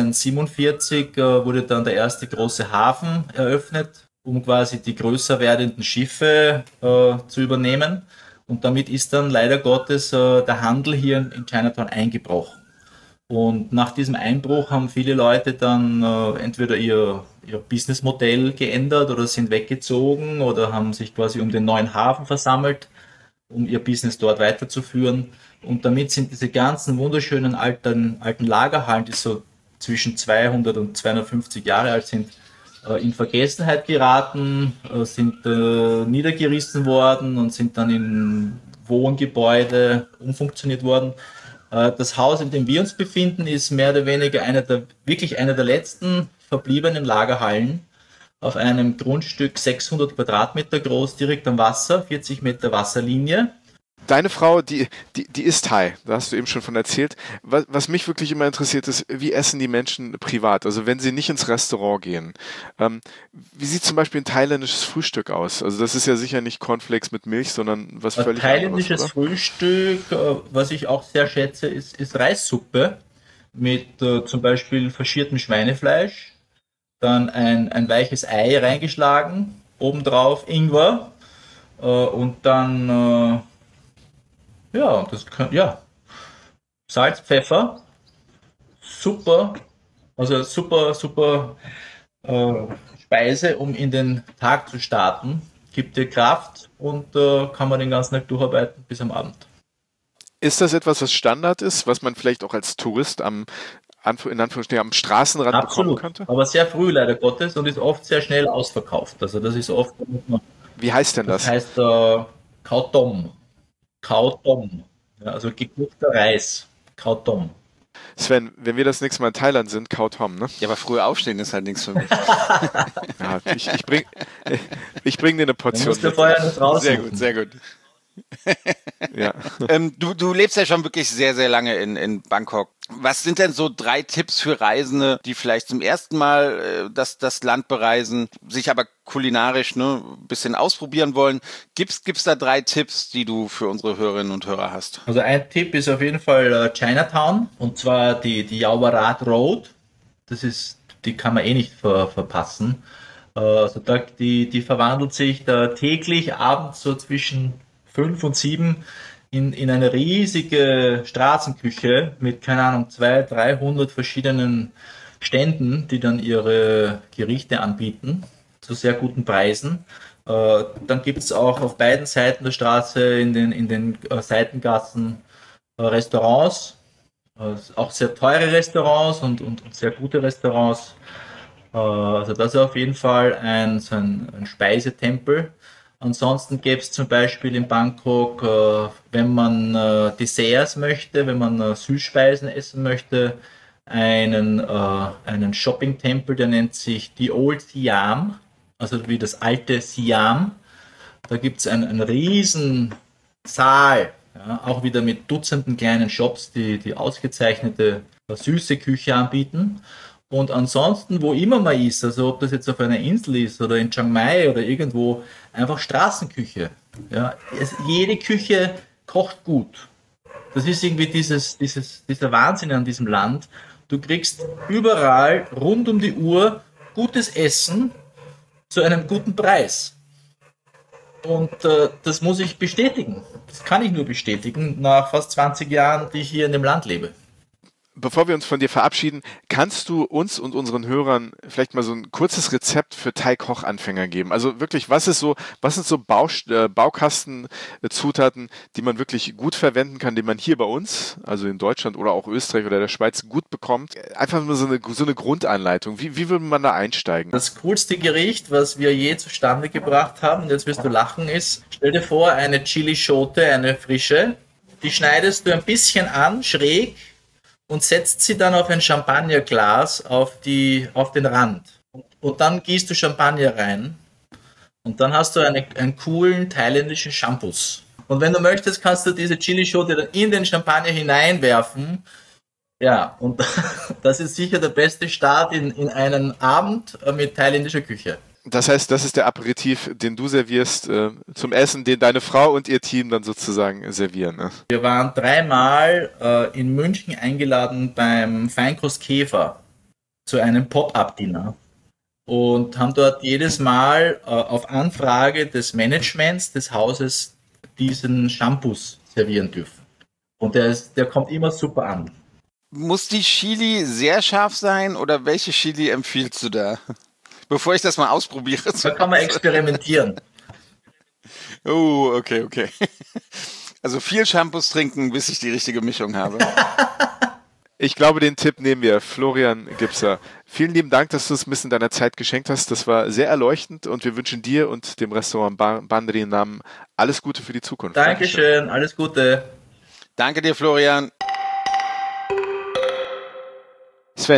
Speaker 4: 1947 wurde dann der erste große Hafen eröffnet, um quasi die größer werdenden Schiffe zu übernehmen. Und damit ist dann leider Gottes der Handel hier in Chinatown eingebrochen. Und nach diesem Einbruch haben viele Leute dann entweder ihr Businessmodell geändert oder sind weggezogen oder haben sich quasi um den neuen Hafen versammelt, um ihr Business dort weiterzuführen. Und damit sind diese ganzen wunderschönen alten Lagerhallen, die so zwischen 200 und 250 Jahre alt sind, in Vergessenheit geraten, sind niedergerissen worden und sind dann in Wohngebäude umfunktioniert worden. Das Haus, in dem wir uns befinden, ist mehr oder weniger einer der letzten verbliebenen Lagerhallen auf einem Grundstück 600 Quadratmeter groß, direkt am Wasser, 40 Meter Wasserlinie.
Speaker 2: Deine Frau, die isst Thai, da hast du eben schon von erzählt. Was mich wirklich immer interessiert ist, wie essen die Menschen privat? Also wenn sie nicht ins Restaurant gehen. Wie sieht zum Beispiel ein thailändisches Frühstück aus? Also das ist ja sicher nicht Cornflakes mit Milch, sondern was völlig
Speaker 4: Thailändisches
Speaker 2: anderes, oder?
Speaker 4: Frühstück, was ich auch sehr schätze, ist Reissuppe mit zum Beispiel faschiertem Schweinefleisch, dann ein weiches Ei reingeschlagen, obendrauf Ingwer und dann Salz, Pfeffer, super, also super Speise, um in den Tag zu starten. Gibt dir Kraft und kann man den ganzen Tag durcharbeiten bis am Abend.
Speaker 2: Ist das etwas, was Standard ist, was man vielleicht auch als Tourist in Anführungsstrichen am Straßenrand bekommen
Speaker 4: Absolut,
Speaker 2: könnte?
Speaker 4: aber sehr früh leider Gottes und ist oft sehr schnell ausverkauft. Also das ist oft,
Speaker 2: Wie heißt denn
Speaker 4: das
Speaker 2: das?
Speaker 4: heißt Khao Tom. Khao Tom. Ja, also gekochter Reis. Khao Tom.
Speaker 2: Sven, wenn wir das nächste Mal in Thailand sind, Khao Tom, ne?
Speaker 3: Ja, aber früher aufstehen ist halt nichts für mich.
Speaker 2: Ja, ich bring dir eine
Speaker 4: Du
Speaker 2: Portion.
Speaker 4: musst dir vorher nicht raussuchen.
Speaker 3: Sehr gut, sehr gut.
Speaker 2: Ja.
Speaker 3: Du lebst ja schon wirklich sehr, sehr lange in Bangkok. Was sind denn so 3 Tipps für Reisende, die vielleicht zum ersten Mal das Land bereisen, sich aber kulinarisch ein bisschen ausprobieren wollen? Gibt's da 3 Tipps, die du für unsere Hörerinnen und Hörer hast?
Speaker 4: Also ein Tipp ist auf jeden Fall Chinatown und zwar die Yaowarat Road. Die kann man eh nicht verpassen. Also die verwandelt sich da täglich abends so zwischen 5 und 7 in eine riesige Straßenküche mit, keine Ahnung, 200, 300 verschiedenen Ständen, die dann ihre Gerichte anbieten zu sehr guten Preisen. Dann gibt es auch auf beiden Seiten der Straße in den Seitengassen Restaurants, auch sehr teure Restaurants und sehr gute Restaurants. Also das ist auf jeden Fall ein Speisetempel. Ansonsten gäbe es zum Beispiel in Bangkok, wenn man Desserts möchte, wenn man Süßspeisen essen möchte, einen Shopping-Tempel, der nennt sich The Old Siam, also wie das alte Siam. Da gibt es einen riesen Saal, ja, auch wieder mit Dutzenden kleinen Shops, die ausgezeichnete süße Küche anbieten. Und ansonsten, wo immer man ist, also ob das jetzt auf einer Insel ist oder in Chiang Mai oder irgendwo, einfach Straßenküche. Ja, jede Küche kocht gut. Das ist irgendwie dieser Wahnsinn an diesem Land. Du kriegst überall rund um die Uhr gutes Essen zu einem guten Preis. Und das muss ich bestätigen. Das kann ich nur bestätigen nach fast 20 Jahren, die ich hier in dem Land lebe.
Speaker 2: Bevor wir uns von dir verabschieden, kannst du uns und unseren Hörern vielleicht mal so ein kurzes Rezept für Thai-Koch-Anfänger geben? Also wirklich, was sind so Baukastenzutaten, die man wirklich gut verwenden kann, die man hier bei uns, also in Deutschland oder auch Österreich oder der Schweiz, gut bekommt? Einfach nur so eine Grundanleitung. Wie würde man da einsteigen?
Speaker 4: Das coolste Gericht, was wir je zustande gebracht haben, und jetzt wirst du lachen, ist, stell dir vor, eine Chili-Schote, eine frische, die schneidest du ein bisschen an, schräg, und setzt sie dann auf ein Champagnerglas auf den Rand. Und dann gießt du Champagner rein. Und dann hast du einen coolen thailändischen Shampoos. Und wenn du möchtest, kannst du diese Chili-Schote dann in den Champagner hineinwerfen. Ja, und das ist sicher der beste Start in einen Abend mit thailändischer Küche.
Speaker 2: Das heißt, das ist der Aperitif, den du servierst zum Essen, den deine Frau und ihr Team dann sozusagen servieren. Ne?
Speaker 4: Wir waren 3-mal in München eingeladen beim Feinkost Käfer zu einem Pop-Up-Dinner und haben dort jedes Mal auf Anfrage des Managements des Hauses diesen Shampoos servieren dürfen. Und der kommt immer super an.
Speaker 3: Muss die Chili sehr scharf sein oder welche Chili empfiehlst du da? Bevor ich das mal ausprobiere.
Speaker 4: Da kann man experimentieren.
Speaker 3: Oh, okay. Also viel Shampoos trinken, bis ich die richtige Mischung habe.
Speaker 2: Ich glaube, den Tipp nehmen wir. Florian Gipser. Vielen lieben Dank, dass du uns ein bisschen deiner Zeit geschenkt hast. Das war sehr erleuchtend und wir wünschen dir und dem Restaurant Bandri Nam alles Gute für die Zukunft.
Speaker 4: Dankeschön, alles Gute.
Speaker 3: Danke dir, Florian.
Speaker 2: Sven,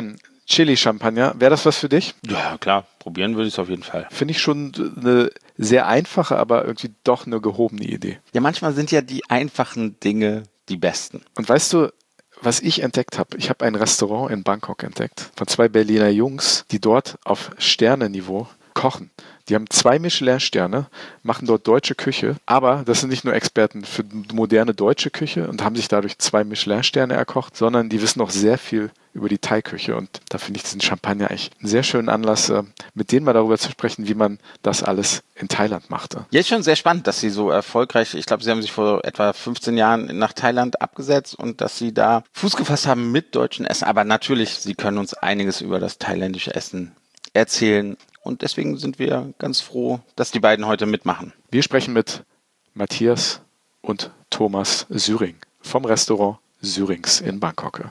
Speaker 2: Chili-Champagner, wäre das was für dich?
Speaker 3: Ja, klar, probieren würde ich es auf jeden Fall.
Speaker 2: Finde ich schon eine sehr einfache, aber irgendwie doch eine gehobene Idee.
Speaker 3: Ja, manchmal sind ja die einfachen Dinge die besten.
Speaker 2: Und weißt du, was ich entdeckt habe? Ich habe ein Restaurant in Bangkok entdeckt von 2 Berliner Jungs, die dort auf Sternenniveau kochen. Die haben 2 Michelin-Sterne, machen dort deutsche Küche, aber das sind nicht nur Experten für moderne deutsche Küche und haben sich dadurch 2 Michelin-Sterne erkocht, sondern die wissen auch sehr viel über die Thai-Küche. Und da finde ich diesen Champagner eigentlich einen sehr schönen Anlass, mit denen mal darüber zu sprechen, wie man das alles in Thailand machte.
Speaker 3: Ja, ist schon sehr spannend, dass Sie so erfolgreich, ich glaube, Sie haben sich vor etwa 15 Jahren nach Thailand abgesetzt und dass Sie da Fuß gefasst haben mit deutschen Essen. Aber natürlich, Sie können uns einiges über das thailändische Essen erzählen. Und deswegen sind wir ganz froh, dass die beiden heute mitmachen.
Speaker 2: Wir sprechen mit Matthias und Thomas Syring vom Restaurant Syrings in Bangkok.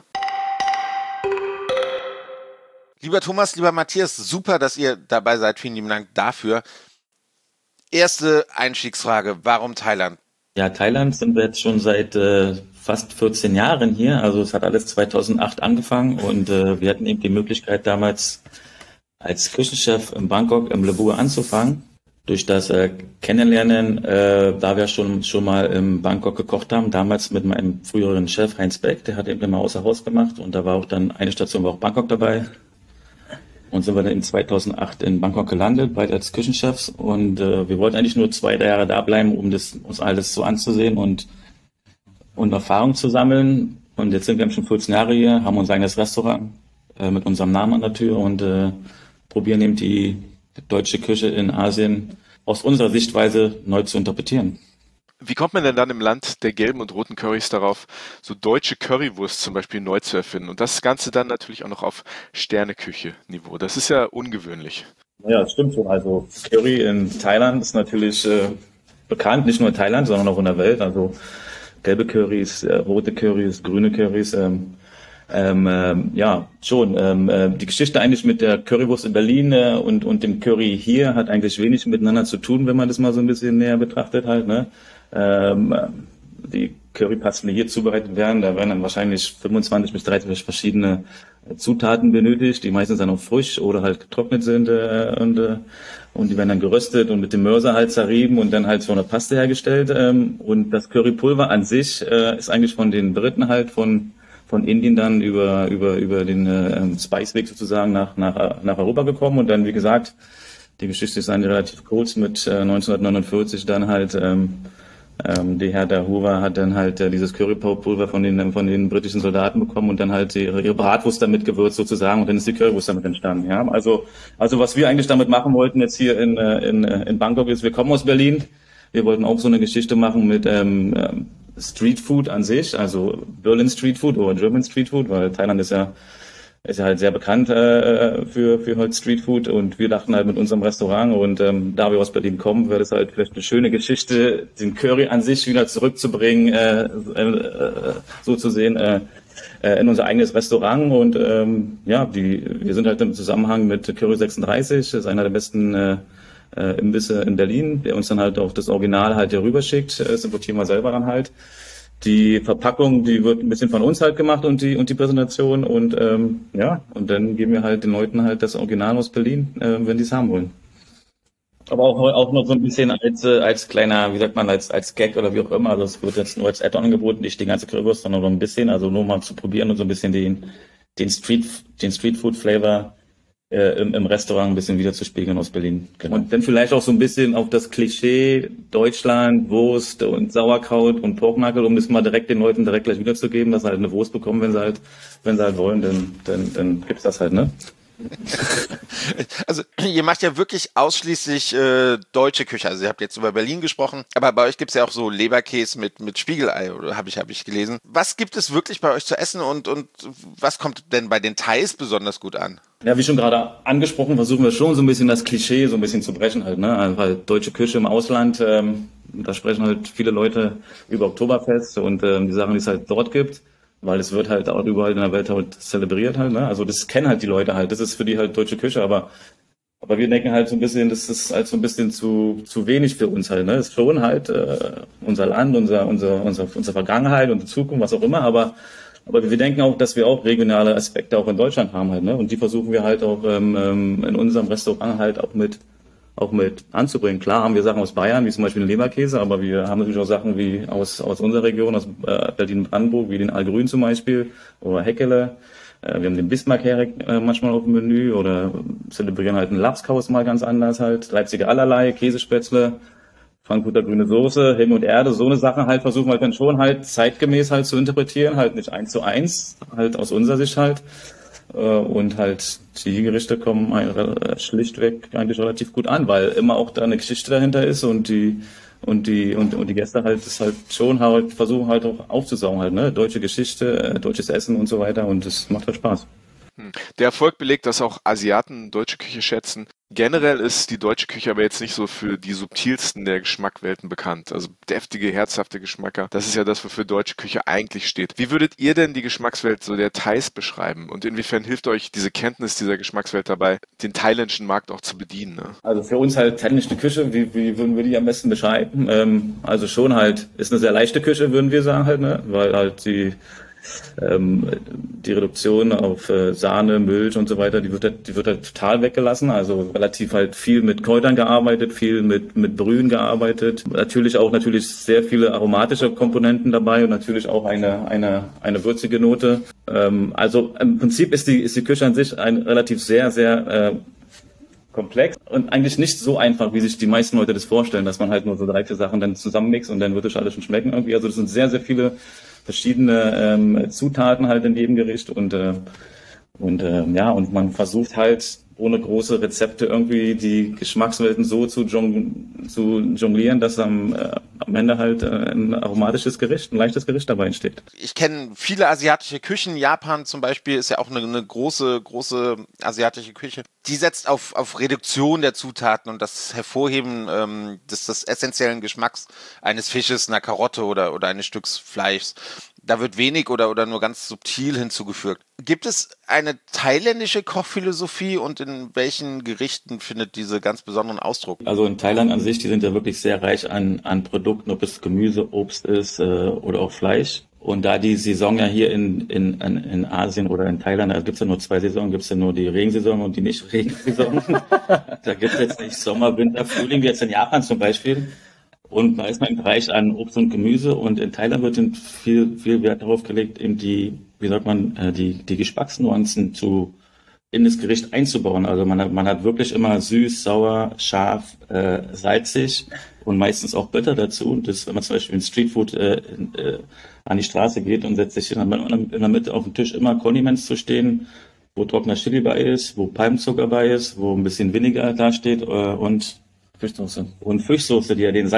Speaker 3: Lieber Thomas, lieber Matthias, super, dass ihr dabei seid. Vielen lieben Dank dafür. Erste Einstiegsfrage, warum Thailand?
Speaker 7: Ja, Thailand sind wir jetzt schon seit fast 14 Jahren hier. Also es hat alles 2008 angefangen und wir hatten eben die Möglichkeit damals als Küchenchef in Bangkok im Labur anzufangen. Durch das Kennenlernen, da wir schon mal in Bangkok gekocht haben, damals mit meinem früheren Chef Heinz Beck, der hat eben immer außer Haus gemacht und da war auch dann eine Station, war auch Bangkok dabei. Und sind wir dann in 2008 in Bangkok gelandet, beide als Küchenchefs und wir wollten eigentlich nur 2-3 Jahre da bleiben, um uns alles so anzusehen und Erfahrung zu sammeln. Und jetzt sind wir schon 14 Jahre hier, haben unser eigenes Restaurant mit unserem Namen an der Tür und probieren eben die deutsche Küche in Asien aus unserer Sichtweise neu zu interpretieren.
Speaker 2: Wie kommt man denn dann im Land der gelben und roten Currys darauf, so deutsche Currywurst zum Beispiel neu zu erfinden? Und das Ganze dann natürlich auch noch auf Sterneküche-Niveau. Das ist ja ungewöhnlich.
Speaker 7: Ja, das stimmt so. Also Curry in Thailand ist natürlich bekannt, nicht nur in Thailand, sondern auch in der Welt. Also gelbe Currys, rote Currys, grüne Currys. Ja, schon. Die Geschichte eigentlich mit der Currywurst in Berlin und dem Curry hier hat eigentlich wenig miteinander zu tun, wenn man das mal so ein bisschen näher betrachtet halt. Ne? Die Currypasten, die hier zubereitet werden, da werden dann wahrscheinlich 25 bis 30 verschiedene Zutaten benötigt, die meistens dann auch frisch oder halt getrocknet sind und die werden dann geröstet und mit dem Mörser halt zerrieben und dann halt so eine Paste hergestellt. Und das Currypulver an sich ist eigentlich von den Briten halt von Indien dann über den Spiceweg sozusagen nach Europa gekommen und dann, wie gesagt, die Geschichte ist dann relativ kurz mit 1949 dann halt die Hertha Hoover hat dann halt dieses Currypulver von den britischen Soldaten bekommen und dann halt ihre Bratwurst damit gewürzt sozusagen und dann ist die Currywurst damit entstanden. Ja, also was wir eigentlich damit machen wollten jetzt hier in Bangkok ist, wir kommen aus Berlin, wir wollten auch so eine Geschichte machen mit Street Food an sich, also Berlin Street Food oder German Street Food, weil Thailand ist ja halt sehr bekannt für halt Street Food und wir dachten halt mit unserem Restaurant und da wir aus Berlin kommen, wäre das halt vielleicht eine schöne Geschichte, den Curry an sich wieder zurückzubringen, so zu sehen, in unser eigenes Restaurant und wir sind halt im Zusammenhang mit Curry 36, das ist einer der besten Imbisse in Berlin, der uns dann halt auch das Original halt hier rüber schickt, das importieren wir selber dann halt. Die Verpackung, die wird ein bisschen von uns halt gemacht und die Präsentation und und dann geben wir halt den Leuten halt das Original aus Berlin, wenn die es haben wollen. Aber auch noch so ein bisschen als kleiner, wie sagt man, als Gag oder wie auch immer, also es wird jetzt nur als Add-on angeboten, nicht die ganze Currywurst, sondern noch ein bisschen, also nur mal zu probieren und so ein bisschen den Street-Food-Flavor im Restaurant ein bisschen wieder zu spiegeln aus Berlin. Genau. Und dann vielleicht auch so ein bisschen auf das Klischee Deutschland, Wurst und Sauerkraut und Porknackel, um das mal direkt den Leuten direkt gleich wiederzugeben, dass sie halt eine Wurst bekommen, wenn sie halt wollen, dann gibt's das halt, ne?
Speaker 3: Also ihr macht ja wirklich ausschließlich deutsche Küche. Also ihr habt jetzt über Berlin gesprochen, aber bei euch gibt's ja auch so Leberkäse mit Spiegelei, oder habe ich gelesen. Was gibt es wirklich bei euch zu essen und was kommt denn bei den Thais besonders gut an?
Speaker 7: Ja, wie schon gerade angesprochen, versuchen wir schon so ein bisschen das Klischee so ein bisschen zu brechen halt, ne? Also halt deutsche Küche im Ausland, da sprechen halt viele Leute über Oktoberfest und die Sachen, die es halt dort gibt. Weil es wird halt auch überall in der Welt halt zelebriert halt, ne? Also das kennen halt die Leute halt, das ist für die halt deutsche Küche, aber wir denken halt so ein bisschen, das ist halt so ein bisschen zu wenig für uns halt, ne? Das ist schon halt unser Land, unsere Vergangenheit, unsere Zukunft, was auch immer, aber Aber wir denken auch, dass wir auch regionale Aspekte auch in Deutschland haben halt, ne? Und die versuchen wir halt auch in unserem Restaurant halt auch mit anzubringen. Klar haben wir Sachen aus Bayern, wie zum Beispiel den Leberkäse, aber wir haben natürlich auch Sachen wie aus unserer Region, aus Berlin-Brandenburg, wie den Allgrün zum Beispiel oder Heckele. Wir haben den Bismarck-Hering manchmal auf dem Menü oder zelebrieren halt einen Lapskaus mal ganz anders halt. Leipziger Allerlei, Käsespätzle, Frankfurter grüne Soße, Himmel und Erde, so eine Sache halt versuchen wir dann schon halt zeitgemäß halt zu interpretieren, halt nicht 1:1, halt aus unserer Sicht halt. Und halt die Gerichte kommen schlichtweg eigentlich relativ gut an, weil immer auch da eine Geschichte dahinter ist und die Gäste halt das halt schon halt versuchen halt auch aufzusaugen halt, ne? Deutsche Geschichte, deutsches Essen und so weiter und das macht halt Spaß.
Speaker 2: Der Erfolg belegt, dass auch Asiaten deutsche Küche schätzen. Generell ist die deutsche Küche aber jetzt nicht so für die subtilsten der Geschmackwelten bekannt. Also deftige, herzhafte Geschmäcker. Das ist ja das, wofür deutsche Küche eigentlich steht. Wie würdet ihr denn die Geschmackswelt so der Thais beschreiben? Und inwiefern hilft euch diese Kenntnis dieser Geschmackswelt dabei, den thailändischen Markt auch zu bedienen? Ne?
Speaker 7: Also für uns halt thailändische Küche, wie würden wir die am besten beschreiben? Also schon halt, ist eine sehr leichte Küche, würden wir sagen halt, ne? Weil halt die Reduktion auf Sahne, Milch und so weiter, die wird halt total weggelassen. Also relativ halt viel mit Kräutern gearbeitet, viel mit Brühen gearbeitet. Natürlich sehr viele aromatische Komponenten dabei und natürlich auch eine würzige Note. Also im Prinzip ist die Küche an sich relativ sehr, sehr komplex und eigentlich nicht so einfach, wie sich die meisten Leute das vorstellen, dass man halt nur so 3-4 Sachen dann zusammenmixt und dann wird es alles schon schmecken irgendwie. Also das sind sehr, sehr viele verschiedene Zutaten halt in jedem Gericht und man versucht halt ohne große Rezepte irgendwie die Geschmackswelten so zu jonglieren, dass am Ende halt ein aromatisches Gericht, ein leichtes Gericht dabei entsteht.
Speaker 8: Ich kenne viele asiatische Küchen. Japan zum Beispiel ist ja auch eine große asiatische Küche. Die setzt auf Reduktion der Zutaten und das Hervorheben des essentiellen Geschmacks eines Fisches, einer Karotte oder eines Stücks Fleischs. Da wird wenig oder nur ganz subtil hinzugefügt. Gibt es eine thailändische Kochphilosophie und in welchen Gerichten findet diese ganz besonderen Ausdruck?
Speaker 7: Also in Thailand an sich, die sind ja wirklich sehr reich an Produkten, ob es Gemüse, Obst ist oder auch Fleisch. Und da die Saison ja hier in Asien oder in Thailand, da gibt's ja nur 2 Saisonen, gibt's ja nur die Regensaison und die Nicht-Regensaison. Da gibt's jetzt nicht Sommer, Winter, Frühling, wie jetzt in Japan zum Beispiel. Und da ist man im Bereich an Obst und Gemüse und in Thailand wird viel Wert darauf gelegt, eben die Geschmacksnuancen in das Gericht einzubauen. Also man hat wirklich immer süß, sauer, scharf, salzig und meistens auch Butter dazu. Und das, wenn man zum Beispiel in Streetfood an die Straße geht und setzt sich in der Mitte auf dem Tisch immer Condiments zu stehen, wo trockener Chili bei ist, wo Palmzucker bei ist, wo ein bisschen Vinegar da steht und Fischsoße, die ja den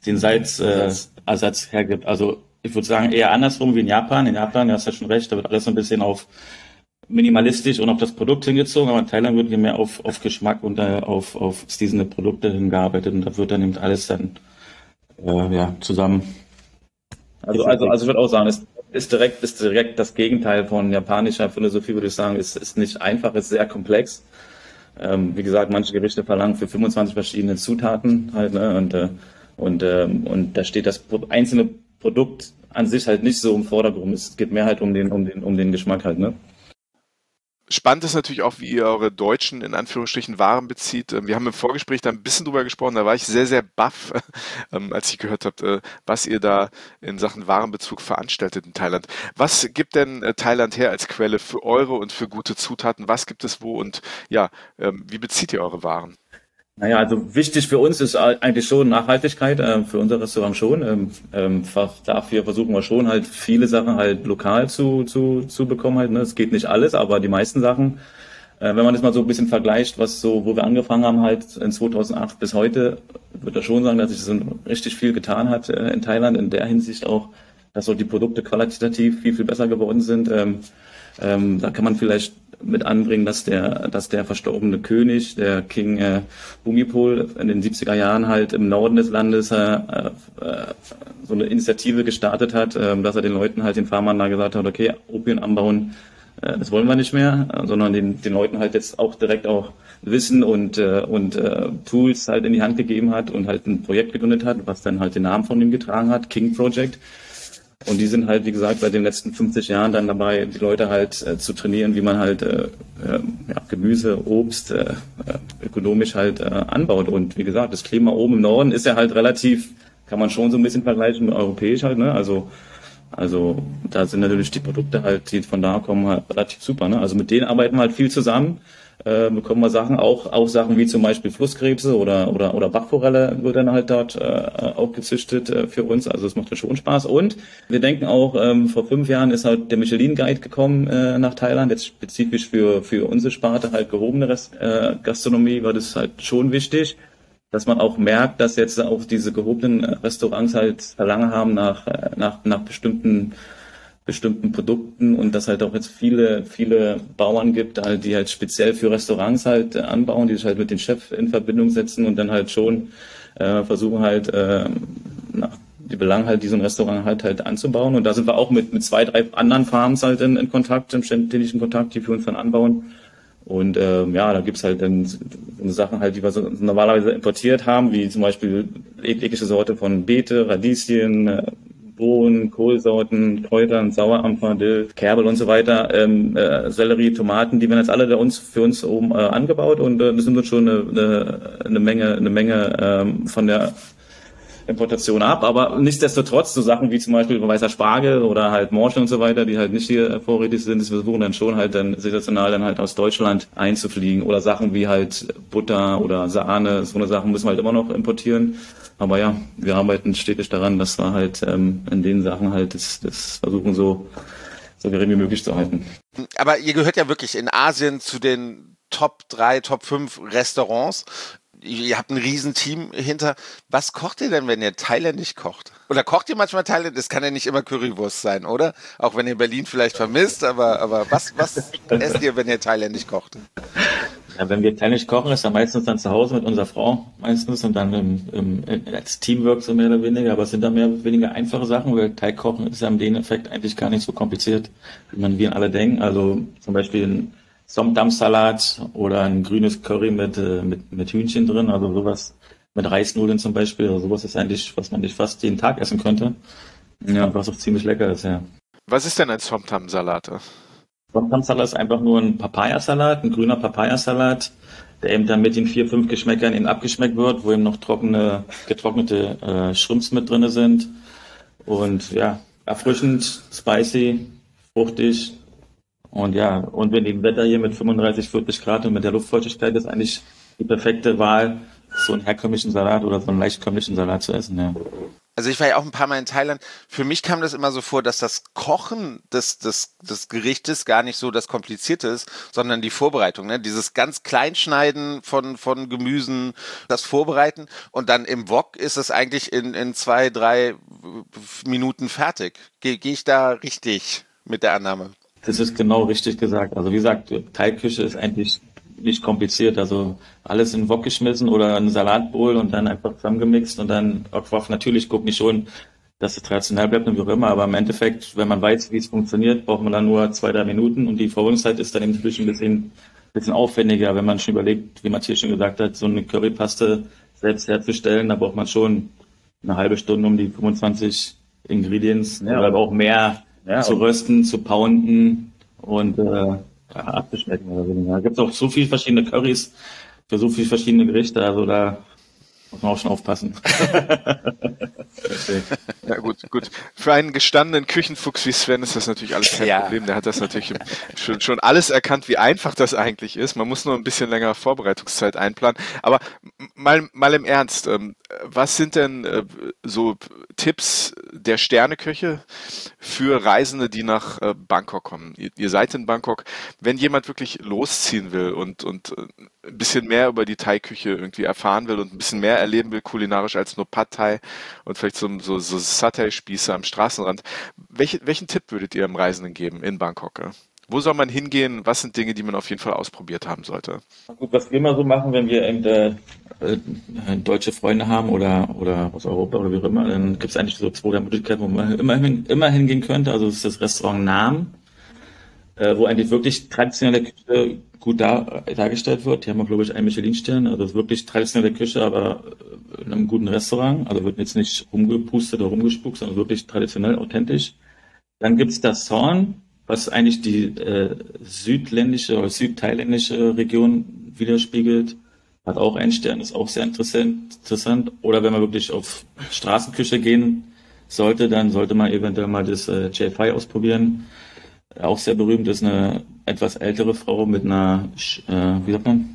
Speaker 7: Salzersatz hergibt. Also ich würde sagen eher andersrum wie in Japan. In Japan, du hast ja schon recht, da wird alles so ein bisschen auf minimalistisch und auf das Produkt hingezogen, aber in Thailand wird hier mehr auf Geschmack und auf seasonale Produkte hingearbeitet und da wird dann eben alles dann zusammen. Also ich würde auch sagen, es ist direkt das Gegenteil von japanischer Philosophie, würde ich sagen. Es ist nicht einfach, es ist sehr komplex. Wie gesagt, manche Gerichte verlangen für 25 verschiedene Zutaten halt, ne? Und da steht das einzelne Produkt an sich halt nicht so im Vordergrund. Es geht mehr halt um den Geschmack halt, ne?
Speaker 2: Spannend ist natürlich auch, wie ihr eure deutschen, in Anführungsstrichen, Waren bezieht. Wir haben im Vorgespräch da ein bisschen drüber gesprochen, da war ich sehr, sehr baff, als ich gehört habe, was ihr da in Sachen Warenbezug veranstaltet in Thailand. Was gibt denn Thailand her als Quelle für eure und für gute Zutaten? Was gibt es wo und wie bezieht ihr eure Waren?
Speaker 7: Naja, also wichtig für uns ist eigentlich schon Nachhaltigkeit, für unser Restaurant schon. Dafür versuchen wir schon halt viele Sachen halt lokal zu bekommen halt, ne? Es geht nicht alles, aber die meisten Sachen. Wenn man das mal so ein bisschen vergleicht, wo wir angefangen haben halt in 2008 bis heute, würde ich schon sagen, dass sich so richtig viel getan hat in Thailand, in der Hinsicht auch, dass so die Produkte qualitativ viel, viel besser geworden sind. Da kann man vielleicht mit anbringen, dass der verstorbene König, der King Bhumipol, in den 70er Jahren halt im Norden des Landes so eine Initiative gestartet hat, dass er den Leuten halt, den Farmern da gesagt hat, okay, Opium anbauen, das wollen wir nicht mehr, sondern den Leuten halt jetzt auch direkt auch Wissen und Tools halt in die Hand gegeben hat und halt ein Projekt gegründet hat, was dann halt den Namen von ihm getragen hat, King Project. Und die sind halt, wie gesagt, seit den letzten 50 Jahren dann dabei, die Leute halt zu trainieren, wie man halt Gemüse, Obst ökonomisch halt anbaut. Und wie gesagt, das Klima oben im Norden ist ja halt relativ, kann man schon so ein bisschen vergleichen mit europäisch halt, ne? Also da sind natürlich die Produkte halt, die von da kommen, halt relativ super, ne? Also mit denen arbeiten wir halt viel zusammen. Bekommen wir Sachen, auch Sachen wie zum Beispiel Flusskrebse oder Bachforelle wird dann halt dort auch gezüchtet für uns. Also es macht ja schon Spaß. Und wir denken auch, vor 5 Jahren ist halt der Michelin Guide gekommen nach Thailand, jetzt spezifisch für unsere Sparte halt gehobene Gastronomie, war das halt schon wichtig, dass man auch merkt, dass jetzt auch diese gehobenen Restaurants halt Verlangen haben nach bestimmten Produkten und dass halt auch jetzt viele Bauern gibt, halt, die halt speziell für Restaurants halt anbauen, die sich halt mit dem Chef in Verbindung setzen und dann halt schon versuchen halt die Belange halt diesen Restaurant halt anzubauen. Und da sind wir auch mit 2, 3 anderen Farms halt in Kontakt, im ständigen Kontakt, die für uns dann anbauen. Und da gibt's halt dann so Sachen halt, die wir so normalerweise importiert haben, wie zum Beispiel jegliche Sorte von Beete, Radieschen, Bohnen, Kohlsorten, Kräutern, Sauerampfer, Dill, Kerbel und so weiter, Sellerie, Tomaten, die werden jetzt alle für uns oben angebaut und das nimmt uns schon eine Menge von der Importation ab, aber nichtsdestotrotz so Sachen wie zum Beispiel weißer Spargel oder halt Morschen und so weiter, die halt nicht hier vorrätig sind, wir versuchen dann schon halt dann saisonal dann halt aus Deutschland einzufliegen oder Sachen wie halt Butter oder Sahne, so eine Sachen müssen wir halt immer noch importieren. Aber ja, wir arbeiten stetig daran, dass wir halt in den Sachen halt das versuchen so gering wie möglich zu halten.
Speaker 8: Aber ihr gehört ja wirklich in Asien zu den Top 3, Top 5 Restaurants. Ihr habt ein Riesenteam hinter. Was kocht ihr denn, wenn ihr thailändisch kocht? Oder kocht ihr manchmal thailändisch? Das kann ja nicht immer Currywurst sein, oder? Auch wenn ihr Berlin vielleicht vermisst, aber was esst ihr, wenn ihr thailändisch kocht?
Speaker 7: Ja, wenn wir thailändisch kochen, ist ja meistens dann zu Hause mit unserer Frau meistens und dann als Teamwork so mehr oder weniger, aber es sind dann mehr oder weniger einfache Sachen, weil Thai kochen ist ja im Endeffekt eigentlich gar nicht so kompliziert, wie wir alle denken. Also zum Beispiel ein Som-Tam-Salat oder ein grünes Curry mit Hühnchen drin, also sowas mit Reisnudeln zum Beispiel, also sowas ist eigentlich, was man nicht fast jeden Tag essen könnte. Ja, was auch ziemlich lecker ist, ja.
Speaker 2: Was ist denn ein Som-Tam-Salat?
Speaker 7: Som-Tam-Salat ist einfach nur ein Papayasalat, ein grüner Papayasalat, der eben dann mit den 4, 5 Geschmäckern eben abgeschmeckt wird, wo eben noch getrocknete Shrimps mit drinne sind. Und ja, erfrischend, spicy, fruchtig. Und ja, und wenn dem Wetter hier mit 35, 40 Grad und mit der Luftfeuchtigkeit ist eigentlich die perfekte Wahl, so einen herkömmlichen Salat oder so einen leicht kömmlichen Salat zu essen, ja.
Speaker 8: Also ich war ja auch ein paar Mal in Thailand. Für mich kam das immer so vor, dass das Kochen des Gerichtes gar nicht so das Komplizierte ist, sondern die Vorbereitung, ne? Dieses ganz Kleinschneiden von Gemüsen, das Vorbereiten und dann im Wok ist es eigentlich in 2, 3 Minuten fertig. Gehe ich da richtig mit der Annahme?
Speaker 7: Das ist genau richtig gesagt. Also wie gesagt, Thai-Küche ist eigentlich nicht kompliziert. Also alles in den Wok geschmissen oder in ein Salatbowl und dann einfach zusammengemixt und dann auch natürlich gucke ich schon, dass es traditionell bleibt und wie auch immer. Aber im Endeffekt, wenn man weiß, wie es funktioniert, braucht man dann nur 2, 3 Minuten und die Verholungszeit ist dann eben natürlich ein bisschen aufwendiger, wenn man schon überlegt, wie Matthias schon gesagt hat, so eine Currypaste selbst herzustellen, da braucht man schon eine halbe Stunde um die 25 Ingredients oder auch mehr zu rösten, zu pounden und abzuschmecken oder so. Da gibt es auch so viele verschiedene Currys für so viele verschiedene Gerichte, also da muss man auch schon aufpassen.
Speaker 2: Ja, gut. Für einen gestandenen Küchenfuchs wie Sven ist das natürlich alles kein Problem. Der hat das natürlich schon alles erkannt, wie einfach das eigentlich ist. Man muss nur ein bisschen länger Vorbereitungszeit einplanen. Aber mal im Ernst, was sind denn so Tipps der Sterneköche für Reisende, die nach Bangkok kommen? Ihr seid in Bangkok. Wenn jemand wirklich losziehen will und ein bisschen mehr über die Thai-Küche irgendwie erfahren will und ein bisschen mehr erleben will kulinarisch als nur Pad Thai und vielleicht so Satay-Spieße am Straßenrand, welchen Tipp würdet ihr dem Reisenden geben in Bangkok? Wo soll man hingehen? Was sind Dinge, die man auf jeden Fall ausprobiert haben sollte?
Speaker 7: Gut, was wir immer so machen, wenn wir eben deutsche Freunde haben oder aus Europa oder wie auch immer, dann gibt es eigentlich so 2 Möglichkeiten, wo man immer hingehen könnte. Also das ist das Restaurant Nam. wo eigentlich wirklich traditionelle Küche gut dargestellt wird. Hier haben wir, glaube ich, einen Michelin-Stern, also das ist wirklich traditionelle Küche, aber in einem guten Restaurant. Also wird jetzt nicht rumgepustet oder rumgespuckt, sondern wirklich traditionell, authentisch. Dann gibt's das Zorn, was eigentlich die südländische oder südthailändische Region widerspiegelt. Hat auch einen Stern, ist auch sehr interessant. Oder wenn man wirklich auf Straßenküche gehen sollte, dann sollte man eventuell mal das J5 ausprobieren. Auch sehr berühmt, ist eine etwas ältere Frau mit einer, wie sagt man?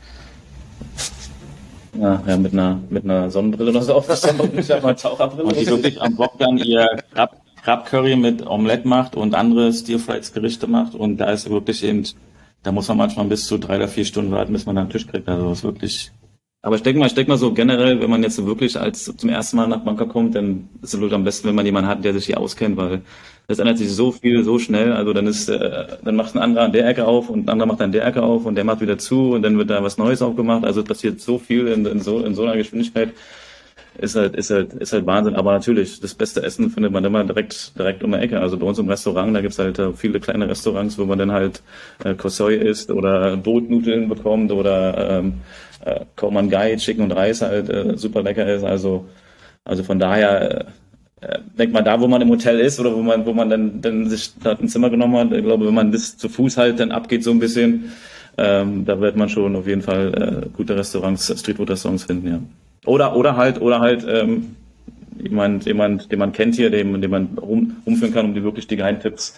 Speaker 7: Ja, mit einer Sonnenbrille oder so auf der Sonnenbrille, mal Taucherbrille. Und die wirklich am Bock dann ihr Krab-Curry mit Omelette macht und andere Stir-Fries-Gerichte macht. Und da ist wirklich eben, da muss man manchmal bis zu 3 oder 4 Stunden warten, bis man dann einen Tisch kriegt. Also das ist wirklich. Aber ich denke mal so generell, wenn man jetzt wirklich zum ersten Mal nach Bangkok kommt, dann ist es wirklich am besten, wenn man jemanden hat, der sich hier auskennt, weil das ändert sich so viel, so schnell. Also dann macht ein anderer an der Ecke auf und ein anderer macht an der Ecke auf und der macht wieder zu und dann wird da was Neues aufgemacht. Also es passiert so viel in so einer Geschwindigkeit. Ist halt Wahnsinn. Aber natürlich, das beste Essen findet man immer direkt um die Ecke. Also bei uns im Restaurant, da gibt's halt viele kleine Restaurants, wo man dann halt Kosoi isst oder Brotnudeln bekommt oder Khao Man Gai, Chicken und Reis halt super lecker ist. Also von daher denkt man da, wo man im Hotel ist oder wo man dann sich da ein Zimmer genommen hat. Ich glaube, wenn man das zu Fuß halt dann abgeht so ein bisschen, da wird man schon auf jeden Fall gute Restaurants, Streetfood-Restaurants finden, ja. Oder halt jemand, den man kennt hier, den man rumführen kann, um wirklich die Geheimtipps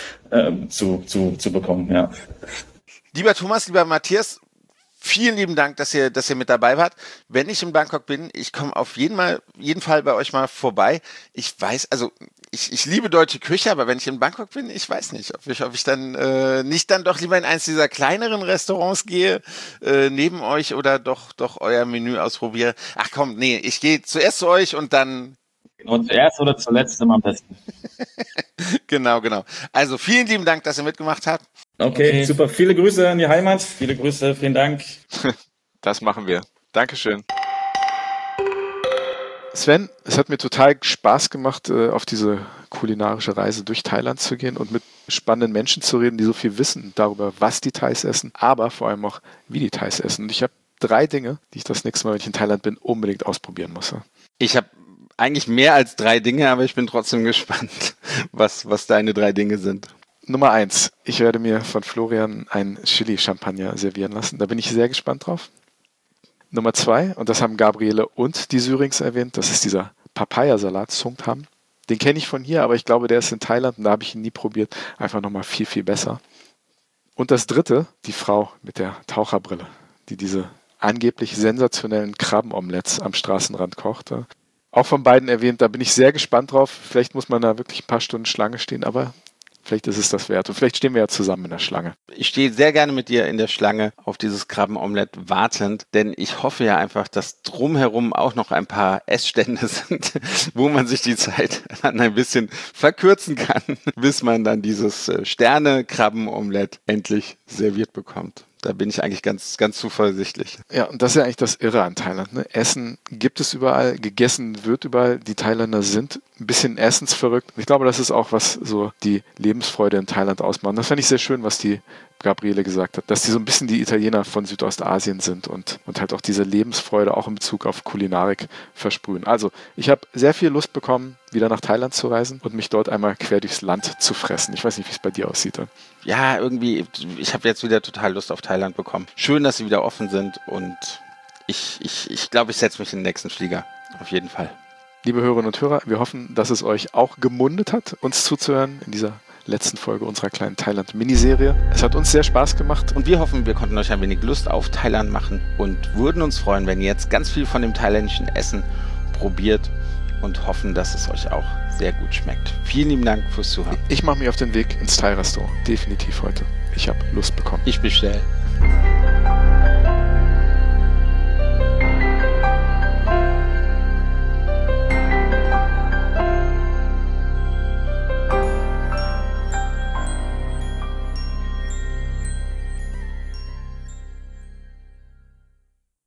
Speaker 7: zu bekommen, ja.
Speaker 8: Lieber Thomas, lieber Matthias, vielen lieben Dank, dass ihr mit dabei wart. Wenn ich in Bangkok bin, ich komme auf jeden Fall bei euch mal vorbei. Ich weiß, also ich liebe deutsche Küche, aber wenn ich in Bangkok bin, ich weiß nicht, ob ich dann nicht dann doch lieber in eins dieser kleineren Restaurants gehe, neben euch oder doch euer Menü ausprobiere. Ach komm, nee, ich gehe zuerst zu euch und dann.
Speaker 7: Und zuerst oder zuletzt immer am besten.
Speaker 8: Genau. Also vielen lieben Dank, dass ihr mitgemacht habt.
Speaker 7: Okay, super. Viele Grüße an die Heimat. Viele Grüße, vielen Dank.
Speaker 2: Das machen wir. Dankeschön. Sven, es hat mir total Spaß gemacht, auf diese kulinarische Reise durch Thailand zu gehen und mit spannenden Menschen zu reden, die so viel wissen darüber, was die Thais essen, aber vor allem auch, wie die Thais essen. Und ich habe 3 Dinge, die ich das nächste Mal, wenn ich in Thailand bin, unbedingt ausprobieren muss.
Speaker 3: Ich habe eigentlich mehr als 3 Dinge, aber ich bin trotzdem gespannt, was deine 3 Dinge sind.
Speaker 2: Nummer 1. Ich werde mir von Florian ein Chili-Champagner servieren lassen. Da bin ich sehr gespannt drauf. Nummer 2, und das haben Gabriele und die Syrings erwähnt, das ist dieser Papayasalat Songtham. Den kenne ich von hier, aber ich glaube, der ist in Thailand und da habe ich ihn nie probiert. Einfach nochmal viel, viel besser. Und das 3, die Frau mit der Taucherbrille, die diese angeblich sensationellen Krabbenomelettes am Straßenrand kochte. Auch von beiden erwähnt, da bin ich sehr gespannt drauf. Vielleicht muss man da wirklich ein paar Stunden Schlange stehen, aber vielleicht ist es das wert. Und vielleicht stehen wir ja zusammen in der Schlange.
Speaker 3: Ich stehe sehr gerne mit dir in der Schlange auf dieses Krabbenomelett wartend, denn ich hoffe ja einfach, dass drumherum auch noch ein paar Essstände sind, wo man sich die Zeit dann ein bisschen verkürzen kann, bis man dann dieses Sterne-Krabbenomelett endlich serviert bekommt. Da bin ich eigentlich ganz, ganz zuversichtlich.
Speaker 2: Ja, und das ist ja eigentlich das Irre an Thailand. Ne? Essen gibt es überall, gegessen wird überall. Die Thailänder sind ein bisschen essensverrückt. Ich glaube, das ist auch, was so die Lebensfreude in Thailand ausmacht. Das fand ich sehr schön, was die Gabriele gesagt hat, dass die so ein bisschen die Italiener von Südostasien sind und halt auch diese Lebensfreude auch in Bezug auf Kulinarik versprühen. Also, ich habe sehr viel Lust bekommen, wieder nach Thailand zu reisen und mich dort einmal quer durchs Land zu fressen. Ich weiß nicht, wie es bei dir aussieht.
Speaker 3: Ja, irgendwie, ich habe jetzt wieder total Lust auf Thailand bekommen. Schön, dass sie wieder offen sind und ich glaube, ich setze mich in den nächsten Flieger. Auf jeden Fall.
Speaker 2: Liebe Hörerinnen und Hörer, wir hoffen, dass es euch auch gemundet hat, uns zuzuhören in dieser letzten Folge unserer kleinen Thailand-Miniserie. Es hat uns sehr Spaß gemacht.
Speaker 3: Und wir hoffen, wir konnten euch ein wenig Lust auf Thailand machen und würden uns freuen, wenn ihr jetzt ganz viel von dem thailändischen Essen probiert und hoffen, dass es euch auch sehr gut schmeckt. Vielen lieben Dank fürs Zuhören.
Speaker 2: Ich mache mich auf den Weg ins Thai-Restaurant. Definitiv heute. Ich habe Lust bekommen.
Speaker 3: Ich bestelle.